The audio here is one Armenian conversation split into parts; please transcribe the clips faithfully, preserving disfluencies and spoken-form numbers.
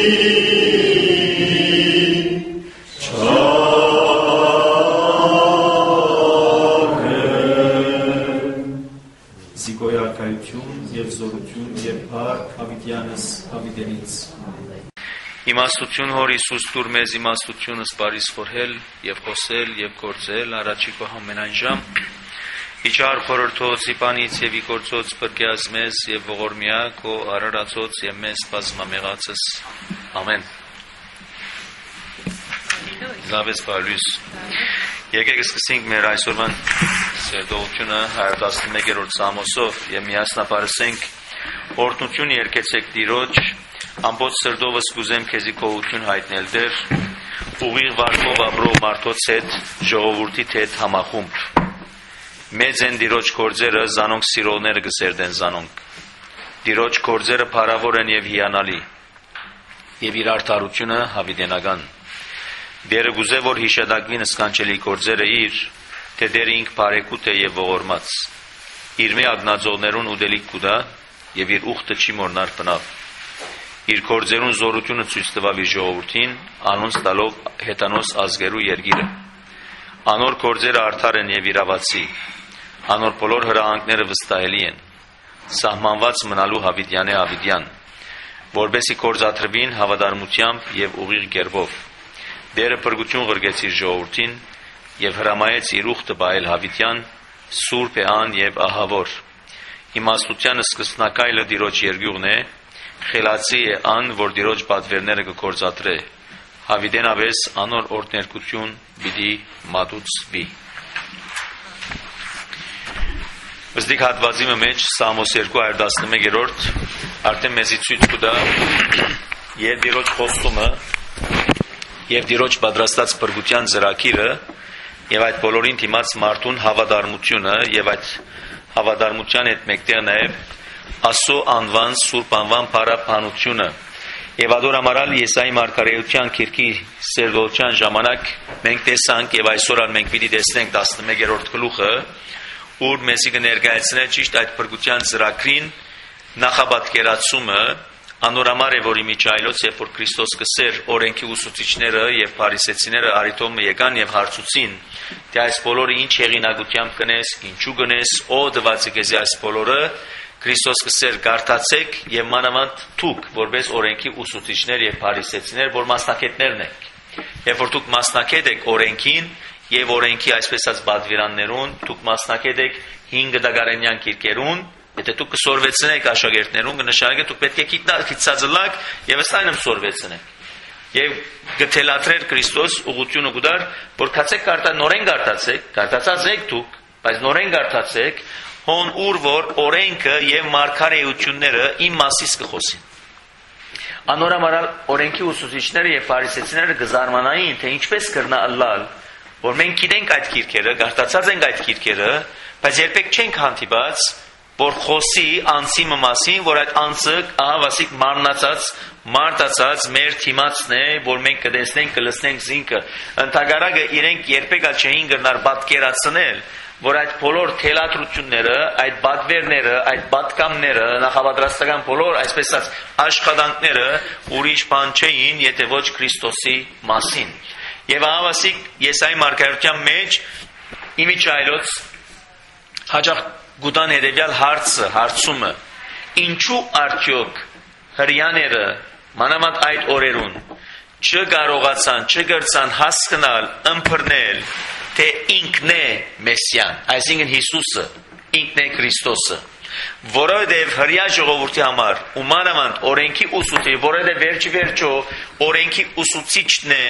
Զիգոյակայություն և զորություն և փառք Հավիտյանս Հավիտենից։ Իմաստություն հոր Հիսուս տուր մեզ իմաստությունը սպարիս խորհել և խոսել և գործել առաջի քո ամենայն ժամ իջար խորհրդոց իպանից և իգործոց բրկյաց մեզ և ողորմյա քո արարածոց և մեզ բազմամեղացս ամեն։ Զավես բարլույս եկեք սկսենք մեր այսօրվան սերտողությունը հարյուր տասնմեկերորդ Սամոսով և միասնապարսենք օրհնություն երկեցեք Տիրոջ ամբողջ սրտովս կուզեմ քեզի գոհություն հայտնել դեր ուղիղ վարկով ապրող մարդոց հետ ժողովրդի հետ համախումբ մեծ են Տիրոջ գործերը զանոնք սիրողները կսերդեն զանոնք Տիրոջ գործերը փառավոր են եւ հիանալի եւ իր արդարությունը հավիտենական Դերը գուզե որ հիշադակվին սկանչելի գործերը իր թե դեր ինք բարեկուտ է եւ ողորմած իր մի ագնացողներուն ուդելիք կուտա եւ իր ուխտը չի մորնար բնավ Իր գործերուն զորությունը ցույց տվավ իր ժողովրդին, անոնց տալով հետանոց ազգերու երգիրը։ Անոր գործերը արդար են եւ իրավացի։ Անոր բոլոր հրահանգները վստահելի են։ Սահմանված մնալու հավիտյան է հավիտյան, որբեսի գործադրվին հավատարմությամբ եւ ուղիղ կերպով։ Դերը փրկություն ղրգեց իր ժողովրդին եւ հրամայեց իր ուխտը բայել հավիտյան, սուրբ է ան եւ ահավոր։ Իմաստության սկզբնակայլը Տիրոջ երգյուղն է Խելացի է ան, որ Տիրոջ պատվերները կգործադրե, հավիտենապես անոր օրհներկություն պիտի մատուցվի։ Վստիկ հատվածի մեջ Սամոս երկու հարյուր տասնմեկերորդ արդեն մեզի ցույց կտա եւ Տիրոջ խոստումը եւ Տիրոջ պատրաստած փրկության ծրագիրը եւ այդ բոլորին դիմաց մարդուն հավատարմությունը եւ այդ հավատարմության հետ մեկտեղ նաեւ Ասո անվան սուրբ անվան փառաբանությունը եւ ադոր ամարալ Եսայի մարգարեության քիրքի սերդոչյան ժամանակ մենք տեսանք եւ այսօր ալ մենք պիտի տեսնենք տասնմեկերորդ գլուխը ուր մեզի կներկայացնե ճիշտ այդ փրկության ծրագրին նախապատկերացումը անորամար է որ իմիջայլոց երբ որ Քրիստոս կսեր օրենքի ուսուցիչները եւ փարիսեցիները արիտոմը եկան եւ հարցուցին թե այս բոլորը ինչ հեղինակությամբ կնես ինչու կնես ո դված է քեզ այս բոլորը Քրիստոս կսեր գարտացեք եւ մանավանդ դուք որպես օրենքի ուսուցիչներ եւ փարիսեցիներ որ մասնակիցներն եք երբ որ դուք մասնակից եք օրենքին եւ օրենքի այսպես ասած բադվիրաններուն դուք մասնակից եք հինգ դագարանյան քիրքերուն եթե դուք կսորվեցնեք աշակերտներուն կնշանակե դուք պետք է գիտացածլակ եւ ըստայնմ սորվեցնեք եւ գտելատրեր Քրիստոս ուղղությունը գուտար որ քացեք կարտա նորեն գարտացեք գարտացած եք դուք բայց նորեն գարտացեք հոն ուր որ օրենքը եւ մարգարեությունները իմ մասից կխոսին անորամարալ օրենքի ուսուցիչները եւ փարիսեցիները գզարմանային թե ինչպես կրնա ըլլալ որ մենք գիտենք այդ քիրքերը գարտացած ենք այդ քիրքերը բայց երբեք չենք հանդիպած որ խոսի անցի մասին որ այդ անցը ահավասիկ մարմնացած մարտացած մեր թիմացն է որ մենք կտեսնենք կլսնենք զինքը ընդհանրակը իրենք երբեք ալ չէին գնար պատկերացնել որ այդ բոլոր թելադրությունները, այդ բադվերները, այդ բադկամները, նախապատրաստական բոլոր այսպես ասած աշխատանքները ուրիշ բան չէին, եթե ոչ Քրիստոսի մասին։ Եվ ահավասիկ Եսայի մարգարեության մեջ իմիջայլոց հաջող գուտան հետևյալ հարցը, հարցումը, ինչու արդյոք հրյաները մանավանդ այդ օրերուն չկարողացան, չգրցան հասկանալ, ըմբռնել թե ինքն է Մեսիան, այսինքն Հիսուսը, ինքն է Քրիստոսը, որովհետև հրյա ժողովրդի համար ու մանավանդ օրենքի ուսուցիչ, որովհետև վերջի վերջո օրենքի ուսուցիչն է,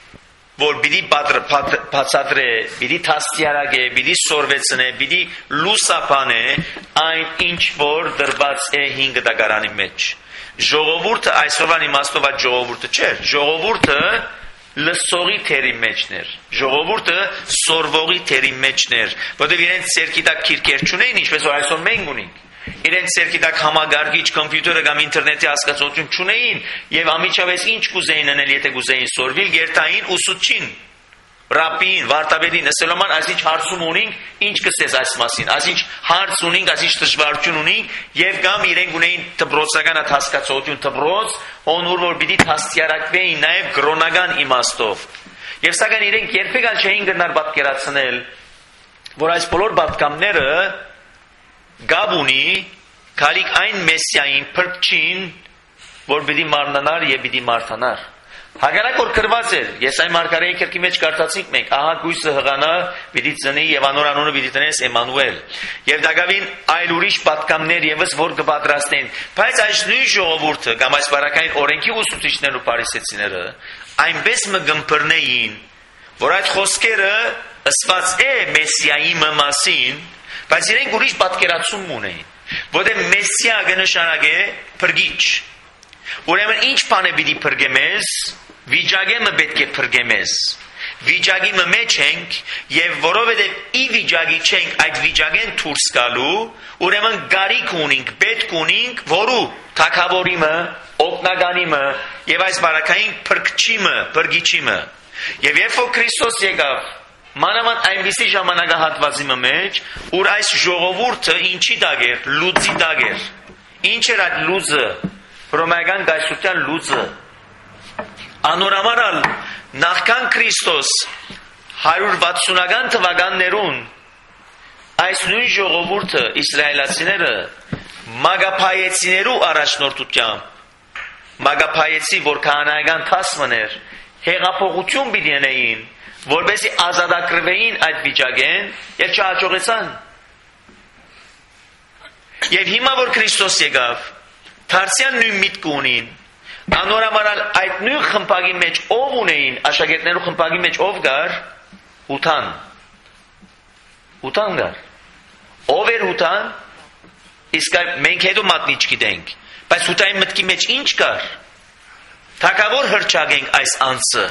որ պիտի բացատրե, պիտի դաստիարակե, պիտի սորվեցնե, պիտի լուսաբանե այն ինչ որ դրված է հինգ դագարանի մեջ։ Ժողովուրդը այսօրվան իմաստով այդ ժողովուրդը չէր, ժողովուրդը լսողի թերի մեջներ, ժողովուրդը սորվողի թերի մեջներ, որտեղ իրենց ցերկի տակ քիրքեր չունեին, ինչպես որ այսօր մենք ունենք։ Իրենց ցերկի տակ համագարկիչ կոմպյուտերը կամ ինտերնետի հասկացություն չունեին եւ ամիջավես ինչ կուզեին անել, եթե կուզեին սորվել, երթային ուսուցչին, Ռապին, վարտաբեդին, ասելոման այսինչ հարցում ունենք, ինչ կսես այս մասին, այսինչ հարց ունենք, այսինչ դժվարություն ունենք, եւ կամ իրենք ունեին դբրոցական հասկացություն դբրոց, օնուր որ պիտի թաստիարակվեին նաեւ գրոնական իմաստով։ Եվ սակայն իրենք երբեք ալ չէին գնար պատկերացնել, որ այս բոլոր պատկամները գաբ ունի քալիք այն մեսիային փրկչին, որ պիտի մարմնանար եւ պիտի մարթանար։ Հակառակ որ գրված էր, Եսայի մարգարեի քրքի մեջ կարդացինք մենք, ահա գույսը հղանա, պիտի ծնի եւ անոր անունը պիտի տնես Էմանուել։ Եվ դակավին այլ ուրիշ պատկամներ եւս որ կպատրաստեն, բայց այս նույն ժողովուրդը կամ այս բարակային օրենքի ուսուցիչներն ու փարիսեցիները այնպես մը գմփռնեին, որ այդ խոսքերը ըսված է Մեսիայի մասին, բայց իրենք ուրիշ պատկերացում ունեին, որտեղ Մեսիա կնշանակե փրկիչ։ Ուրեմն ինչ բան է պիտի փրկե մեզ, վիճակը մը պետք է փրկե մեզ։ Վիճակի մը մեջ ենք եւ որովհետեւ ի վիճակի չենք այդ վիճակեն դուրս գալու, ուրեմն գարիք ունենք, պետք ունենք, որու թագավորի մը, օգնականի մը եւ այս բարակային փրկչի մը, փրկիչի մը։ Եվ երբ որ Քրիստոս եկավ, մանավանդ այնպիսի ժամանակահատվածի մեջ, ուր այս ժողովուրդը ինչի տակ էր, լուծի տակ էր։ Ինչ էր այդ լուծը, հռոմեական գայսության լուծը։ Անորամարալ նախքան Քրիստոս հարյուր վաթսունական թվականներուն այս նույն ժողովուրդը իսրայելացիները մագապայեցիներու առաջնորդությամբ մագապայեցի որ քահանայական թասմն էր հեղափոխություն պիտի անեին որպեսզի ազատագրվեին այդ վիճակեն եւ չհաջողեցան։ Եվ հիմա որ Քրիստոս եկավ Թարսյան նույն միտք ունին, անորամարալ այդ նույն խմբակի մեջ ով ունեին, աշակերտներու խմբակի մեջ ով գար, Հութան, Հութան գար, ով էր Հութան, իսկ մենք հետո մատնիչ գիտենք, բայց Հութանի մտքի մեջ ինչ կար, թագավոր հրճագենք այս անձը,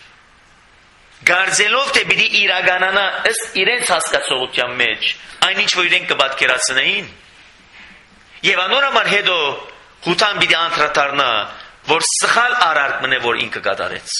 գարձելով թե պիտի իրականանա ըստ իրենց հասկացողության մեջ, այն ինչ որ իրենք կպատկերացնեին, եւ անորամար հետո Հութան պիտի անդրադառնա, որ սխալ արարք մնե, որ ինքը կատարեց։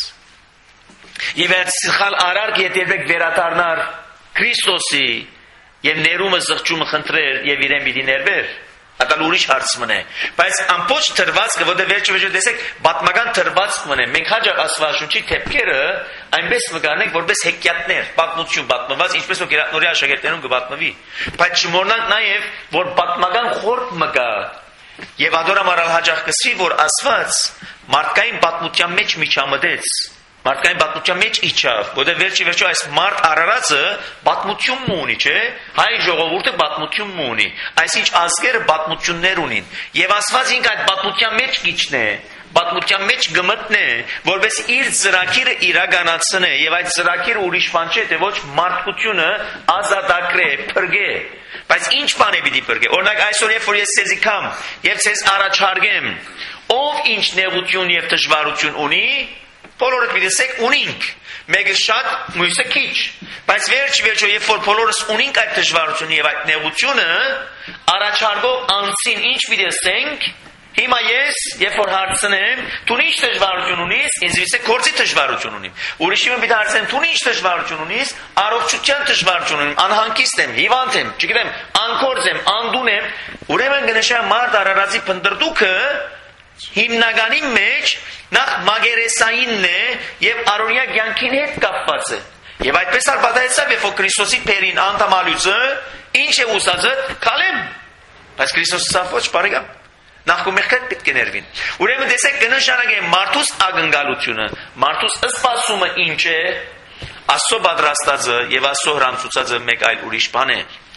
Եվ այդ սխալ արարք երբեք վերադառնար Քրիստոսի եւ ներումը զղջումը խնդրեր եւ իրեն պիտի ներվեր։ Ատալ ուրիշ հարց մնե։ Բայց ամբողջ թրվածքը, որտեղ վերջը վերջը տեսեք, պատմական թրվածք մնե։ Մենք հաջող Աստվածաշունչի թեփքերը այնպես մգանենք, որպես հեքիաթներ, պատմություն պատմված, ինչպես որ գերատնորի աշակերտներուն կպատմվի։ Բայց չմոռնանք նաեւ, որ պատմական խորտ մգա Եվ ադորամարալ հաջող կսվի, որ Աստված մարդկային պատմության մեջ միջամտեց, մարդկային պատմության մեջ իջավ, որտեղ վերջի վերջո այս մարդ արարածը պատմություն ունի, չէ՞, հայ ժողովուրդը պատմություն ունի, այսինչ ազգերը պատմություններ ունին, եւ Աստված ինքը այդ պատմության մեջ գիչնե, պատմության մեջ գմտնե, որպես իր ծրագիրը իրականացնե, եւ այդ ծրագիրը ուրիշ բան չէ, թե ոչ մարդկությունը ազատագրե, փրկե։ Բայց ինչ բան է պիտի փրկե։ Օրինակ այսօր երբ որ ես ցեզի կամ եւ ցեզ առաջարկեմ, ով ինչ նեղություն եւ դժվարություն ունի, բոլորը պիտի ունենք։ Մեկը շատ, մյուսը քիչ։ Բայց վերջ վերջո երբ որ բոլորս ունենք այդ դժվարությունը եւ այդ նեղությունը, առաջարկող անձին ինչ պիտի ասենք, հիմա ես երբ որ հարցնեմ, դու ինչ դժվարություն ունիս, ինձ վիսե գործի դժվարություն ունիմ։ Ուրիշը պիտի հարցնեմ, դու ինչ դժվարություն ունիս, առողջության դժվարություն ունիմ, անհանգիստ եմ, հիվանդ եմ, չգիտեմ, անկորձ եմ, անդուն եմ, ուրեմն գնշա մարդ արարածի փնտրտուքը հիմնականի մեջ նախ մագերեսայինն է եւ արորիա կյանքին հետ կապված է։ Եվ այդպես ալ պատահեցավ, երբ որ Քրիստոսի փերին անդամալուծը ինչ է ուսածը, քալեմ։ Բայց Քրիստոսը սա ոչ բարեկամ։ Նախքո մեղքեր պետք է ներվին։ Ուրեմն տեսեք կնշանակե մարդուս ակնկալությունը, մարդուս սպասումը ինչ է, Աստծո պատրաստածը եւ Աստծո հրամցուցածը մեկ այլ ուրիշ բան է։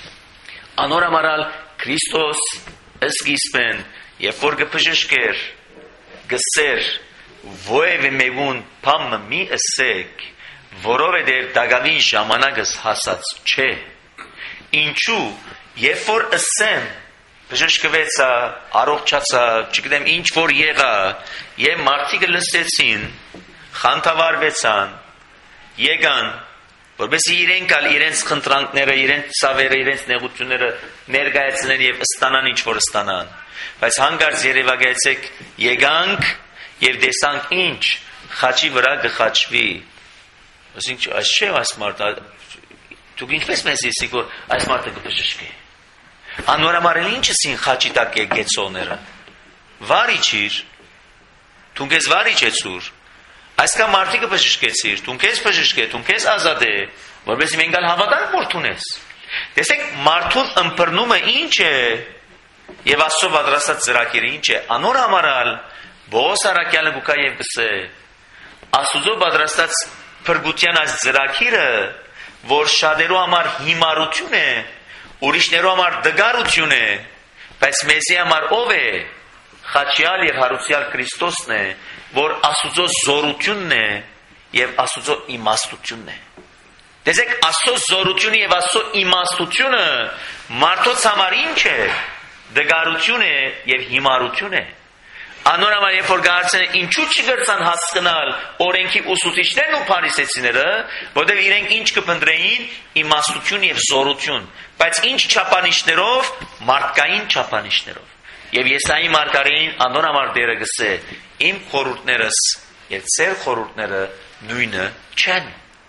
Անորամարալ Քրիստոս սկիզբեն, երբ որ կփժշկեր, գսեր, ովևէ մեկուն բամը մի ասեք, որովհետեւ դակավին ժամանակս հասած չէ։ Ինչու, երբ որ ասեմ բժշկվեցա, առողջացա, չգիտեմ ինչ որ եղա, եւ մարդիկը լսեցին, խանդավառվեցան, եկան, որովհետեւ իրենք ալ իրենց խնդրանքները, իրենց ցավերը, իրենց նեղությունները ներկայացնեն եւ ստանան ինչ որ ստանան։ Բայց հանկարծ երևակայեցեք, եկանք եւ տեսանք ինչ, խաչի վրա գխաչվի։ Ասենք այս չէ այս մարդը դուք ինչպես մեզ իսիկ որ այս մարդը կբժշկի։ Անորամարել ինչը սին խաչի տակ է գեցողները։ Վարիչիր, դու քեզ վարիչ ես ուր։ Այսքան մարդիկը բժշկեցիր, դու քեզ բժշկե, դու քեզ ազատե, որովհետեւ մենք գալ հավատանք որ դունես։ Տեսեք մարդուն ըմբռնումը ինչ է եւ Աստծո պատրաստած ծրագիրը ինչ է։ Անորամարալ Բոս Արաքյալը գուկա եւ գսե Աստծո պատրաստած փրկության այս ծրագիրը, որ շատերու համար հիմարություն է, ուրիշներու համար դգարություն է, բայց մեզի համար ով է, խաչյալ եւ հարուսյալ Քրիստոսն է, որ Աստծո զորությունն է եւ Աստծո իմաստությունն է։ Տեսեք, Աստծո զորությունը եւ Աստծո իմաստությունը մարդոց համար ինչ է, դգարություն է եւ հիմարություն է։ Անորամար երբ որ գարցեն ինչու չգրցան հասկանալ օրենքի ուսուցիչներն ու փարիսեցիները, որտեղ իրենք ինչ կփնտրեին իմաստություն եւ զորություն, բայց ինչ չափանիշներով, մարդկային չափանիշներով։ Եվ Եսայի մարգարեին անորամար դերը գսե իմ խորհուրդներս եւ ծեր խորհուրդները նույնը չեն։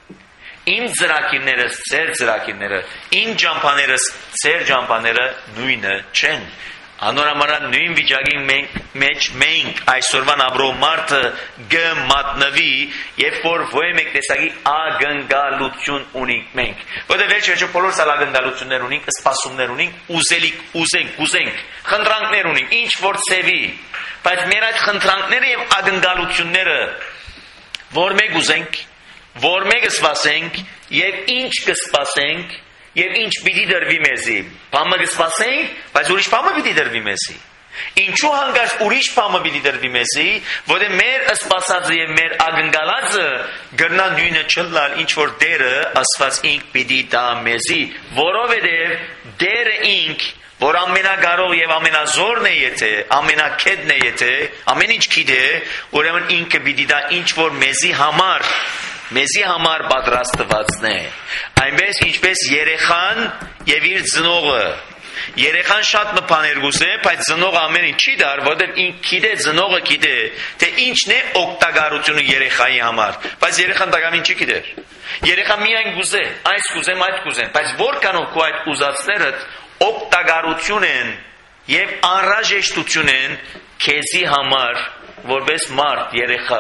Իմ ծրագիրներս ծեր ծրագիրները, իմ ջամփաներս ծեր ջամփաները նույնը չեն։ Անորամարա նույն վիճակի մենք մեջ մենք այսօրվան ապրող մարդը գմատնվի, երբ որ ոյ մեկ տեսակի ագնգալություն ունենք մենք։ Որտեղ վերջ-վերջը բոլոր սալ ագնգալություններ ունենք, սպասումներ ունենք, ուզելիք, ուզենք, ուզենք, խնդրանքներ ունենք, ինչ որ ծևի։ Բայց մեր այդ խնդրանքները եւ ագնգալությունները որ մեկ ուզենք, որ մեկ սպասենք եւ ինչ կսպասենք Եվ ինչ պիտի դրվի մեզի, բամը կսպասենք, բայց ուրիշ բամը պիտի դրվի մեզի։ Ինչու հանգարց ուրիշ բամը պիտի դրվի մեզի, որը մեր սպասածը եւ մեր ագնգալածը գրնա նույնը չլալ, ինչ որ դերը ասված ինք պիտի տա մեզի, որովհետեւ դերը ինք, որ ամենագարող եւ ամենազորն է եթե, ամենակետն է եթե, ամեն ինչ գիտե, ուրեմն ինքը պիտի տա ինչ որ մեզի համար Մեզի համար պատրաստվածն է։ Այնպես ինչպես երեխան եւ իր ծնողը։ Երեխան շատ մփաներ գուզե, բայց ծնողը ամեն ինչ չի դար, որովհետեւ ինքը գիտե, ծնողը գիտե, թե ինչն է օգտակարությունը երեխայի համար, բայց երեխան դակամին չի գիտեր։ Երեխան միայն գուզե, այս գուզեմ, այդ գուզեմ, բայց որքանով քո այդ ուզածները օգտակարություն են եւ անհրաժեշտություն են քեզի համար, որպես մարդ երեխա։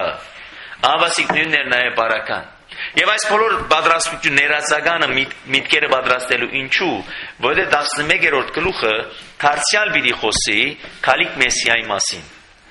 Ավասիկ նույններ նաև բարական։ Եվ այս բոլոր պատրաստություն ներածականը միտքերը պատրաստելու ինչու, որովհետև տասնմեկերորդ գլուխը դարձյալ պիտի խոսի Քալիք Մեսիայի մասին։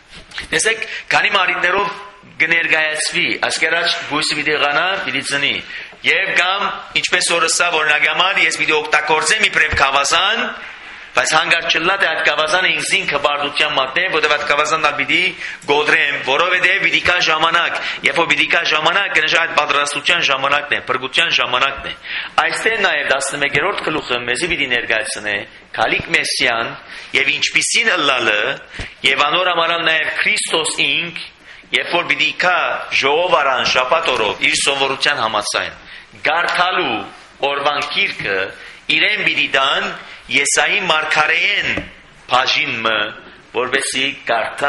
Տեսեք, քանի մարիտներով կներկայացվի, ասկերաջ բույսը պիտի ղանա, պիտի ծնի։ Եվ կամ ինչպես օրսա օրինակ համար ես պիտի օգտագործեմ իբրև գավազան, բայց հանգարց չլա թե այդ գավազանը ինքնին քբարդության մատնե, որովհետև այդ գավազանն ալբիդի գոդրեմ, որովհետև պիտի կա ժամանակ, երբ որ պիտի կա ժամանակ, կնշա այդ պատրաստության ժամանակն է, փրկության ժամանակն է։ Այստեղ նաև տասնմեկերորդ գլուխը մեզի պիտի ներկայացնե Քալիք Մեսիան եւ ինչպիսին ըլլալը եւ անորամարալ նաև Քրիստոս ինք, երբ որ պիտի կա ժողովարան շաբաթօրով իր սովորության համաձայն, գարթալու օրվան գիրքը իրեն պիտի դան Եսայի մարգարեին բաժինը, որովհետեւ գարտա։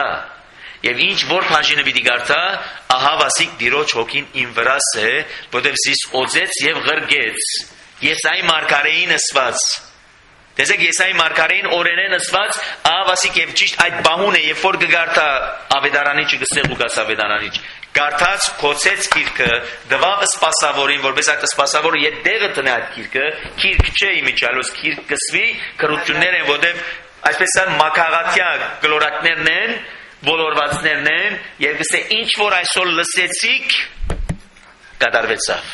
Եվ ինչ որ բաժինը պիտի գարտա, ահա վասիկ դիրոջ հոգին իմ վրաս է, որովհետեւ զիս օծեց եւ ղրգեց։ Եսայի մարգարեին ասված։ Տեսեք Եսայի մարգարեին օրենեն ասված, ահա վասիկ եւ ճիշտ այդ բահուն է, երբ որ կգարտա ավետարանիչը գսեղ Լուկաս ավետարանիչ։ Գարտած կոչեց գիրքը, դվավ սպասավորին, որպես այդ սպասավորը եթե դեղը տնե այդ գիրքը, գիրք չէ իմիջալոս, գիրք կսվի, քրություններ են, որտեղ այսպես են մակաղաթյա գլորակներն են, ոլորվածներն են, եւ գսե ինչ որ այսօր լսեցիք, կատարվեցավ։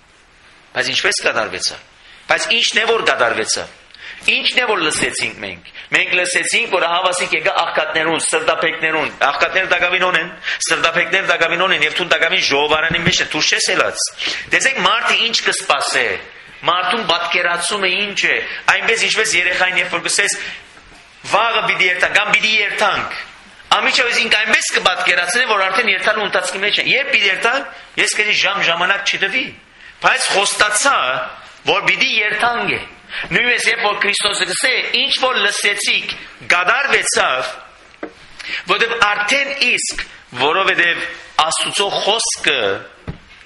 Բայց ինչպես կատարվեցավ։ Բայց ինչն է որ կատարվեցավ։ Ինչն է որ լսեցինք մենք։ Մենք լսեցինք, որ հավասիկ եկա աղքատներուն, սրտափեկներուն, աղքատները դակավին ունեն, սրտափեկները դակավին ունեն եւ թուն դակավին ժողովարանի մեջ է, դու չես ելած։ Տեսեք մարդը ինչ կսպասե։ Մարդուն պատկերացումը ինչ է։ Այնպես ինչպես երեխային երբ որ գսես վաղը պիտի երթանք, կամ պիտի երթանք։ Ամիջավեզ ինք այնպես կպատկերացնի, որ արդեն երթալու ընթացքի մեջ է։ Երբ պիտի երթանք, ես կդի ժամ ժամանակ չտվի։ Բայց խոստացա, որ պիտի երթանք է։ Նույնպես երբ որ Քրիստոսը գսե ինչ որ լսեցիք գադարվեցավ, որովհետև արդեն իսկ որովհետև Աստծո խոսքը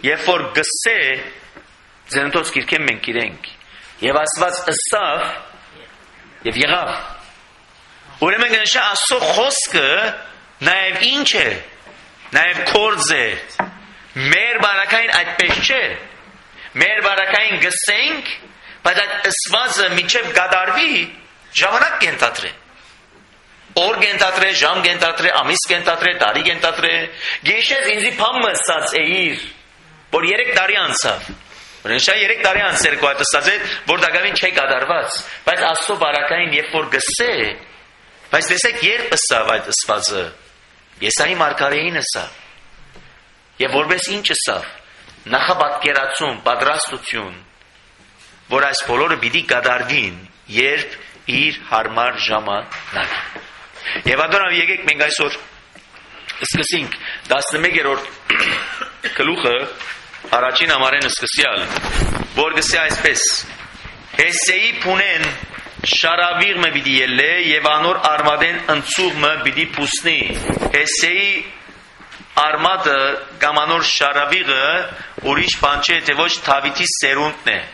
երբ որ գսե Ձեռնտոց գիրքեն մենք իրենք եւ Աստված ըսավ եւ եղավ ուրեմն գնշա Աստծո խոսքը նաեւ ինչ է նաեւ կորձ է մեր բարակային այդպես չէ մեր բարակային գսենք բայց այդ ըսվածը միջև գադարվի ժամանակ կենտատրե օր կենտատրե ժամ կենտատրե ամիս կենտատրե տարի կենտատրե գիշեր ինձի փամը ասած էիր որ երեք տարի անցավ Որնշա երեք տարի անց երկու այդ ասած է որ դակավին չի կատարված բայց Աստծո բարակային երբ որ գսե բայց տեսեք երբ ըսավ այդ ըսվածը Եսայի մարգարեին ըսավ եւ որպես ինչ ըսավ նախապատկերացում պատրաստություն որ այս բոլորը պիտի կատարվին երբ իր հարմար ժամանակ Եվ ադոնավ եկեք մենք այսօր սկսենք տասնմեկերորդ գլուխը առաջին համարեն սկսյալ որ գսե այսպես Հեսեի փունեն շարավիղը պիտի ելե եւ անոր արմադեն ընծուղը պիտի փուսնի Հեսեի արմադը կամ անոր շարավիղը ուրիշ բան չէ թե ոչ Դավիթի սերունդն է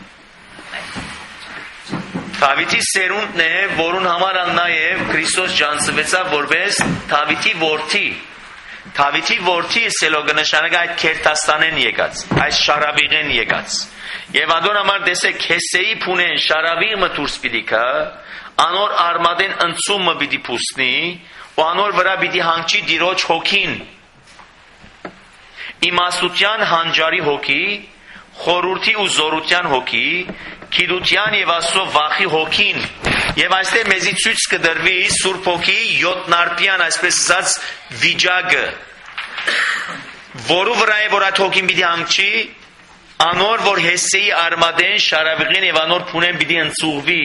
Դավիթի սերունդն է, որուն համար նաև Քրիստոս ջանցվեցավ որպես Դավիթի որդի։ Դավիթի որդի սելով կնշանակի այդ քերթաստանեն եկած, այս շարավիղեն եկած։ Եվ անդոն համար տեսեք Հեսեի փունեն շարավիղը դուրս պիտի գա, անոր արմադեն ընծումը պիտի փուսնի, ու անոր վրա պիտի հանգչի Տիրոջ հոգին։ Իմաստության հանճարի հոգի, խորհրդի ու զորության հոգի, գիտության եւ Աստծո վախի հոգին եւ այստեղ մեզի ցույց կդրվի Սուրբ Հոգի յոթնարդյան այսպես ասած վիճակը որու վրա է որ այդ հոգին պիտի հանգչի անոր որ Հեսեի արմադեն շարավիղին եւ անոր փունեն պիտի ընծուղվի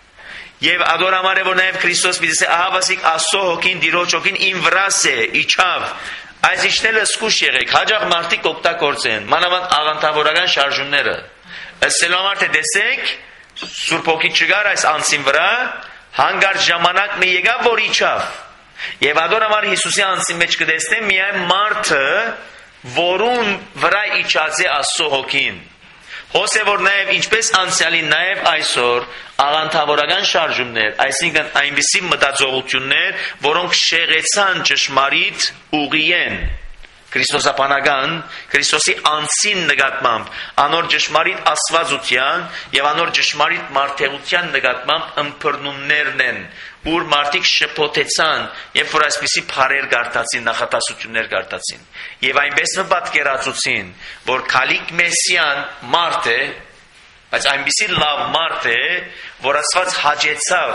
եւ ադորամար է որ նաեւ Քրիստոս պիտի ասե ահա վասիկ Աստծո հոգին Տիրոջ հոգին իմ վրաս է իջավ այս իջնելը սկուշ եղեք հաջող մարդիկ օգտագործեն մանավանդ աղանդավորական շարժումները Ըսելով թե տեսեք Սուրբ Հոգի չգար այս անձին վրա հանգարտ ժամանակն է եկավ որ իջավ եւ ադոնամար Հիսուսի անձին մեջ կտեսնեմ միայն մարդը որուն վրա իջած է Աստծո հոգին հոսե որ նաեւ ինչպես անցյալին նաեւ այսօր աղանդավորական շարժումներ այսինքն այնպիսի մտածողություններ որոնք շեղեցան ճշմարիտ ուղիեն Քրիստոսապանական Քրիստոսի անձին նկատմամբ անոր ճշմարիտ աստվածության եւ անոր ճշմարիտ մարդեղության նկատմամբ ըմբռնումներն են ուր մարդիկ շփոթեցան եւ որ այսպիսի փարեր գարտացին նախատասություններ գարտացին եւ այնպես մտածկերացուցին որ քալիկ մեսիան մարդ է բայց այնպիսի լավ մարդ է որ Աստված հաջեցավ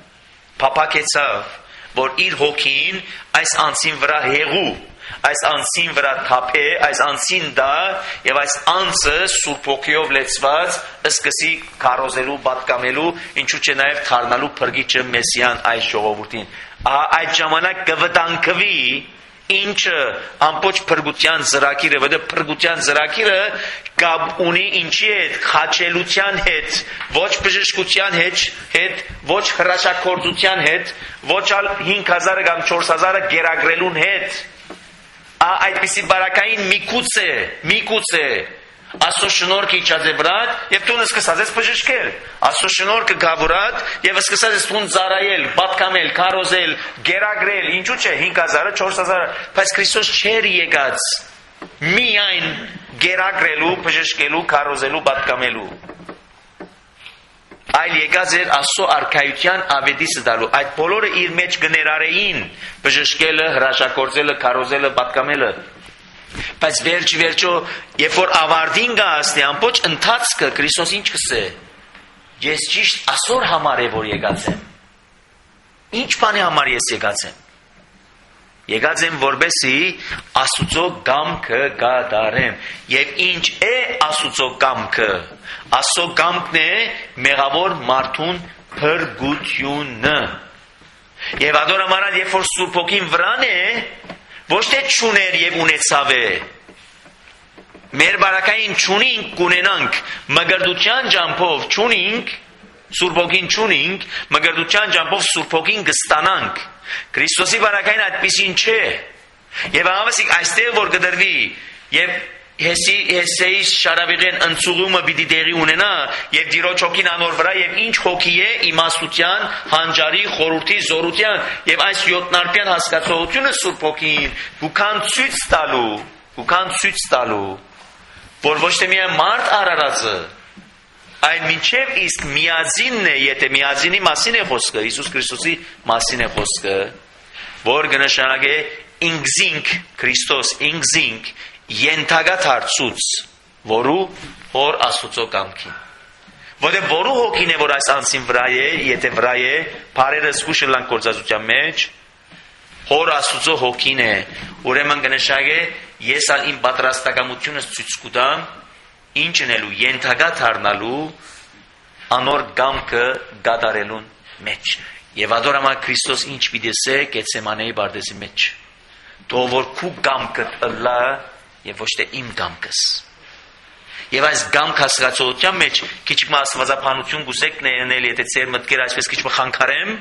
փափակեցավ որ իր հոգին այս անձին վրա հեղու այս անձին վրա թափե, այս անձին դա եւ այս անձը Սուրբ Հոգիով լեցված սկսի քարոզելու, պատկամելու, ինչու՞ չէ նաեւ թարնալու փրկիչը Մեսիան այս ժողովրդին։ Այդ ժամանակ կվտանգվի ինչը ամբողջ փրկության ծրագիրը, որտեղ փրկության ծրագիրը կապ ունի ինչի հետ, խաչելության հետ, ոչ բժշկության հետ, հետ, ոչ հրաշագործության հետ, ոչ ալ հինգ հազարը կամ չորս հազարը գերագրելուն հետ։ Այդպիսի բարակային միգուց է, միգուց է, Աստծո շնորհքը իջած է վրա, եւ դու սկսած ես բժշկել։ Աստծո շնորհքը գա վրա, եւ սկսած ես դու ծառայել, պատկամել, քարոզել, գերագրել, ինչու՞ չէ հինգ հազարը, չորս հազարը, բայց Քրիստոս չէր եկած միայն գերագրելու, բժշկելու, քարոզելու, պատկամելու։ Այլ եկած էր Աստծո արքայության ավետիսը տալու։ Այդ բոլորը իր մեջ կներարեին բժշկելը, հրաշագործելը, քարոզելը, պատկամելը։ Բայց վերջ վերջո, երբ որ ավարտին գասնի ամբողջ ընթացքը Քրիստոս ինչ կսե։ Ես ճիշտ այսօր համար է որ եկած եմ։ Ինչ բանի համար ես եկած եմ։ Եկած եմ որբեսի Աստուծո կամքը կատարեմ։ Եվ ինչ է Աստուծո կամքը։ Աստծո կամքն է մեղավոր մարդուն փրկությունը։ Եվ ադորամարան երբ որ Սուրբ Հոգին վրան է, ոչ թե չուներ եւ ունեցավ է։ Մեր բարակային չունինք կունենանք, մգրդության ջամփով չունինք, Սուրբ Հոգին չունինք, մգրդության ջամփով Սուրբ Հոգին կստանանք։ Քրիստոսի բարակային այդպեսին չէ։ Եվ ավասիկ այստեղ որ կդրվի եւ Հեսեիս շարավիղեն ընծուղումը պիտի դեղի ունենա եւ Տիրոջ հոգին անոր վրա եւ ինչ հոգի է իմաստության, հանճարի, խորհրդի, զորության եւ այս յոթնարբյան հասկացողությունը Սուրբ Հոգին գուքան ցույց տալու, գուքան ցույց տալու, որ ոչ թե միայն մարդ արարածը, այլ մինչև իսկ միածինն է, եթե միածինի մասին է խոսքը, Հիսուս Քրիստոսի մասին է խոսքը, որ կնշանակե ինքզինք Քրիստոս, ինքզինք ենթագա դարձուց, որու հոր Աստծո կամքին։ Որտեղ որու հոգին է, որ այս անձին վրա է, եթե վրա է, բարերս հուշը լան գործածության մեջ, հոր Աստծո հոգին է, ուրեմն կնշանակե ես ալ իմ պատրաստակամությունս ցույց կտամ, ինչ անելու, ենթագա դառնալու անոր կամքը գադարելուն մեջ։ Եվ ադորամա Քրիստոս ինչ պիտի ասե Գեթսեմանեի բարձի մեջ։ Թող որ քու կամքը ըլլա եւ ոչ թե իմ կամքս։ Եվ այս կամք հասկացողության մեջ քիչ մը աստվածապանություն գուսեք ներնել, եթե ծեր մտքեր այսպես քիչ մը խանգարեմ,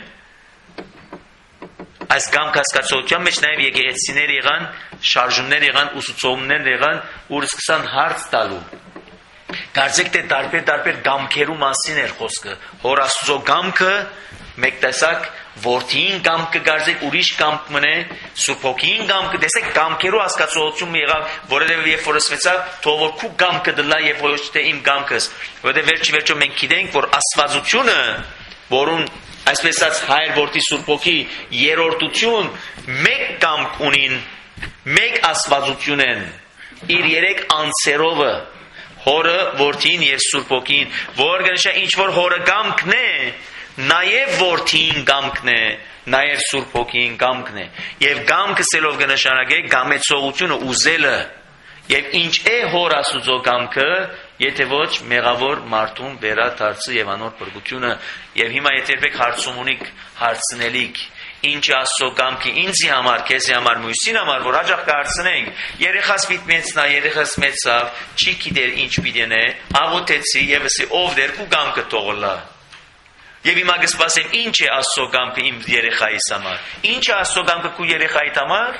այս կամք հասկացողության մեջ նաեւ եկեղեցիներ եղան, շարժումներ եղան, ուսուցումներ եղան, ուր սկսան հարց տալու։ Կարծեք թե տարբեր-տարբեր կամքերու մասին էր խոսքը։ Հոր Աստծո կամքը մեկ տեսակ որդին կամքը գարձեք ուրիշ կամք մնե, Սուրբ Հոգին կամքը, տեսեք կամքերու հասկացողություն եղավ, որովհետև երբ որ ասվեցավ, թող որ քու կամքը դլա եւ ոչ թե իմ կամքս, որովհետև վերջի վերջո մենք գիտենք, որ աստվածությունը, որուն այսպես ասած Հայր Որդի Սուրբ Հոգի երրորդություն մեկ կամք ունին, մեկ աստվածություն են, իր երեք անձերովը, Հորը, Որդին եւ Սուրբ Հոգին, որ գնշա ինչ որ հորը կամքն է, նաև որդին կամքն է, նաև Սուրբ Հոգին կամքն է։ Եվ կամքը սելով կնշանակե կամեցողությունը, ուզելը։ Եվ ինչ է հոր Աստծո կամքը, եթե ոչ մեղավոր մարդուն վերադարձը եւ անոր փրկությունը։ Եվ հիմա եթե երբեք հարցում ունիք, հարցնելիք, ինչ է Աստծո կամքը ինձի համար, քեզի համար, մյուսին համար, որ հաջող կհարցնենք, երեխաս պիտի մեծնա, երեխաս մեծավ, չի գիտեր ինչ պիտի է, աղոթեցի եւ ասի ով դեր քու կամքը թողլա։ Եվ հիմա կսպասեմ ինչ է Աստծո կամքը իմ երեխայիս համար։ Ինչ է Աստծո կամքը քու երեխայիդ համար։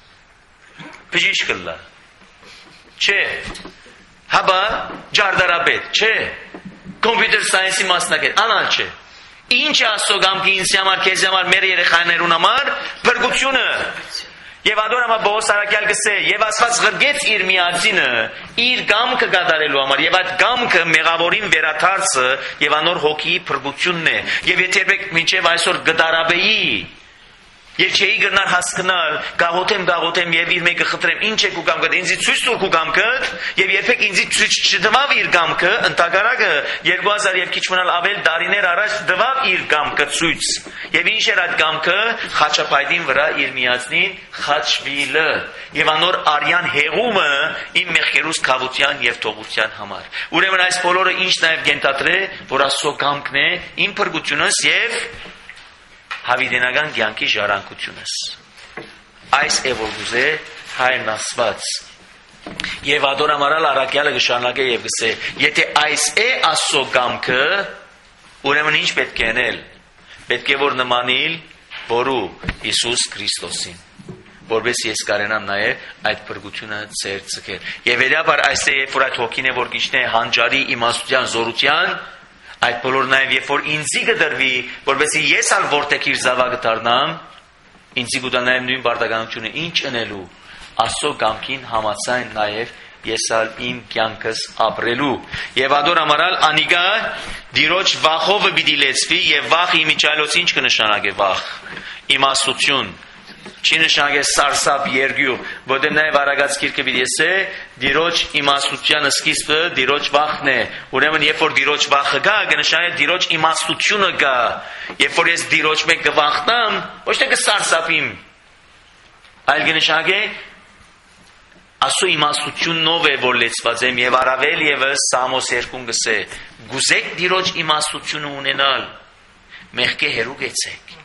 Բժիշկ կլա։ Չէ։ Հաբա ջարդարապետ, չէ։ Կոմպյուտեր սայենսի մասնակից, անալ չէ։ Ինչ է Աստծո կամքը ինձ համար, քեզ համար, մեր երեխաներուն համար, փրկությունը։ Եվ ադորամա Պողոս Արաքյալ գսե, եւ Աստված ղրգեց իր միածինը, իր կամքը կատարելու համար, եւ այդ կամքը մեղավորին վերաթարցը եւ անոր հոգի փրկությունն է։ Եվ եթե երբեք մինչեւ այսօր գդարաբեի, եւ չէի գրնար հասկանալ, գաղութեմ, գաղութեմ եւ իր մեկը խտրեմ, ինչ է քու կամքը, ինձի ցույց տուր քու կամքը, եւ երբեք ինձի ցույց չտվավ իր կամքը, ընդհակառակը երկու հազար եւ քիչ մնալ ավել տարիներ առաջ տվավ իր կամքը ցույց։ Եվ ինչ էր այդ կամքը, խաչապայտին վրա իր միածնին խաչվիլը եւ անոր արյան հեղումը իմ մեղքերուս քավության եւ թողության համար։ Ուրեմն այս բոլորը ինչ նաեւ գենտատրե, որ Աստծո կամքն է, իմ փրկությունս եւ հավիտենական կյանքի ժառանգությունս։ Այս է որ գուզե Հայրն Աստված։ Եվ ադորամարալ Արաքյալը կշարունակե եւ գսե, եթե այս է Աստծո կամքը, ուրեմն ինչ պետք է անել։ Պետք է որ նմանիլ որու Հիսուս Քրիստոսին, որպես ես կարենամ նաև այդ փրկությունը ծեր ցկել։ Եվ վերաբար այստեղ երբ որ այդ հոգին է որ գիշնե հանճարի իմաստության զորության, այդ բոլորը նաև երբ որ ինձի կդրվի, որպեսզի ես ալ որտեղ իր զավակը դառնամ, ինձի կուտա նաև նույն բարդականությունը ինչ անելու, Աստծո կամքին համաձայն նաև ես ալ իմ կյանքս ապրելու։ Եվ ադոր ամարալ անիգա դիրոջ վախովը պիտի լեցվի եւ վախ իմիջայլոց ինչ կնշանակե վախ։ Իմաստություն։ Չի նշանակե սարսափ երգյուղ, որտեղ նաև Արագած գիրքը պիտի ասե դիրոջ իմաստության սկիզբը դիրոջ վախն է։ Ուրեմն երբ որ դիրոջ վախը գա, կնշանակե դիրոջ իմաստությունը գա։ Երբ որ ես դիրոջ մեկ կվախնամ, ոչ թե կսարսափիմ, այլ կնշանակե Աստծո իմաստությունով է որ լեցված եմ եւ առավել եւս Սամոս երկուն գսե գուզեք դիրոջ իմաստությունը ունենալ մեղքի հերու գեցեք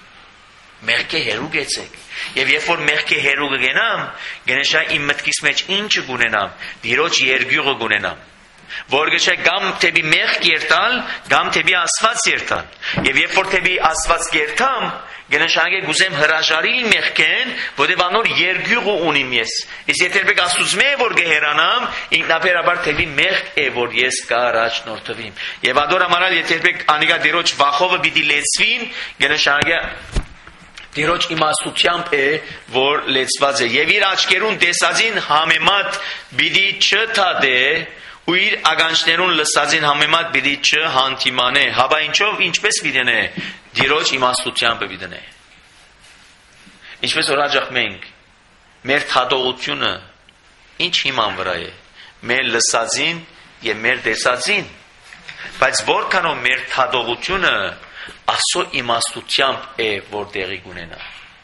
մեղքի հերու գեցեք եւ երբ որ մեղքի հերու գնամ գնեշա իմ մտքիս մեջ ինչը գունենամ դիրոջ երգյուղը գունենամ որ գեշա գամ թեպի մեղք երթալ գամ թեպի Աստված երթալ եւ երբ որ թեպի Աստված երթամ Գնաշանգե գուզեմ հրաժարիլ մեղքեն, որտեղ անոր երգյուղ ունիմ ես։ Իսկ եթե երբեք աստուծմե որ գերանամ, ինքնաբերաբար թեպի մեղք է որ ես կառաջնորդվիմ։ Եվ ադոր ամառալ եթե երբեք անիգա դիրոջ վախովը պիտի լեցվին, գնաշանգե դիրոջ իմաստությամբ է որ լեցված է եւ իր աչքերուն տեսածին համեմատ պիտի չթադե ու իր ագանչներուն լսածին համեմատ պիտի չհանդիմանե։ Հաբա ինչով ինչպես պիտի դիրոջ իմաստությամբ պիտի։ Ինչպես որ հաջող մենք մեր թադողությունը ինչ հիման վրա է։ Մեր լսածին եւ մեր տեսածին։ Բայց որքանով մեր թադողությունը Աստծո իմաստությամբ է որ տեղի կունենա։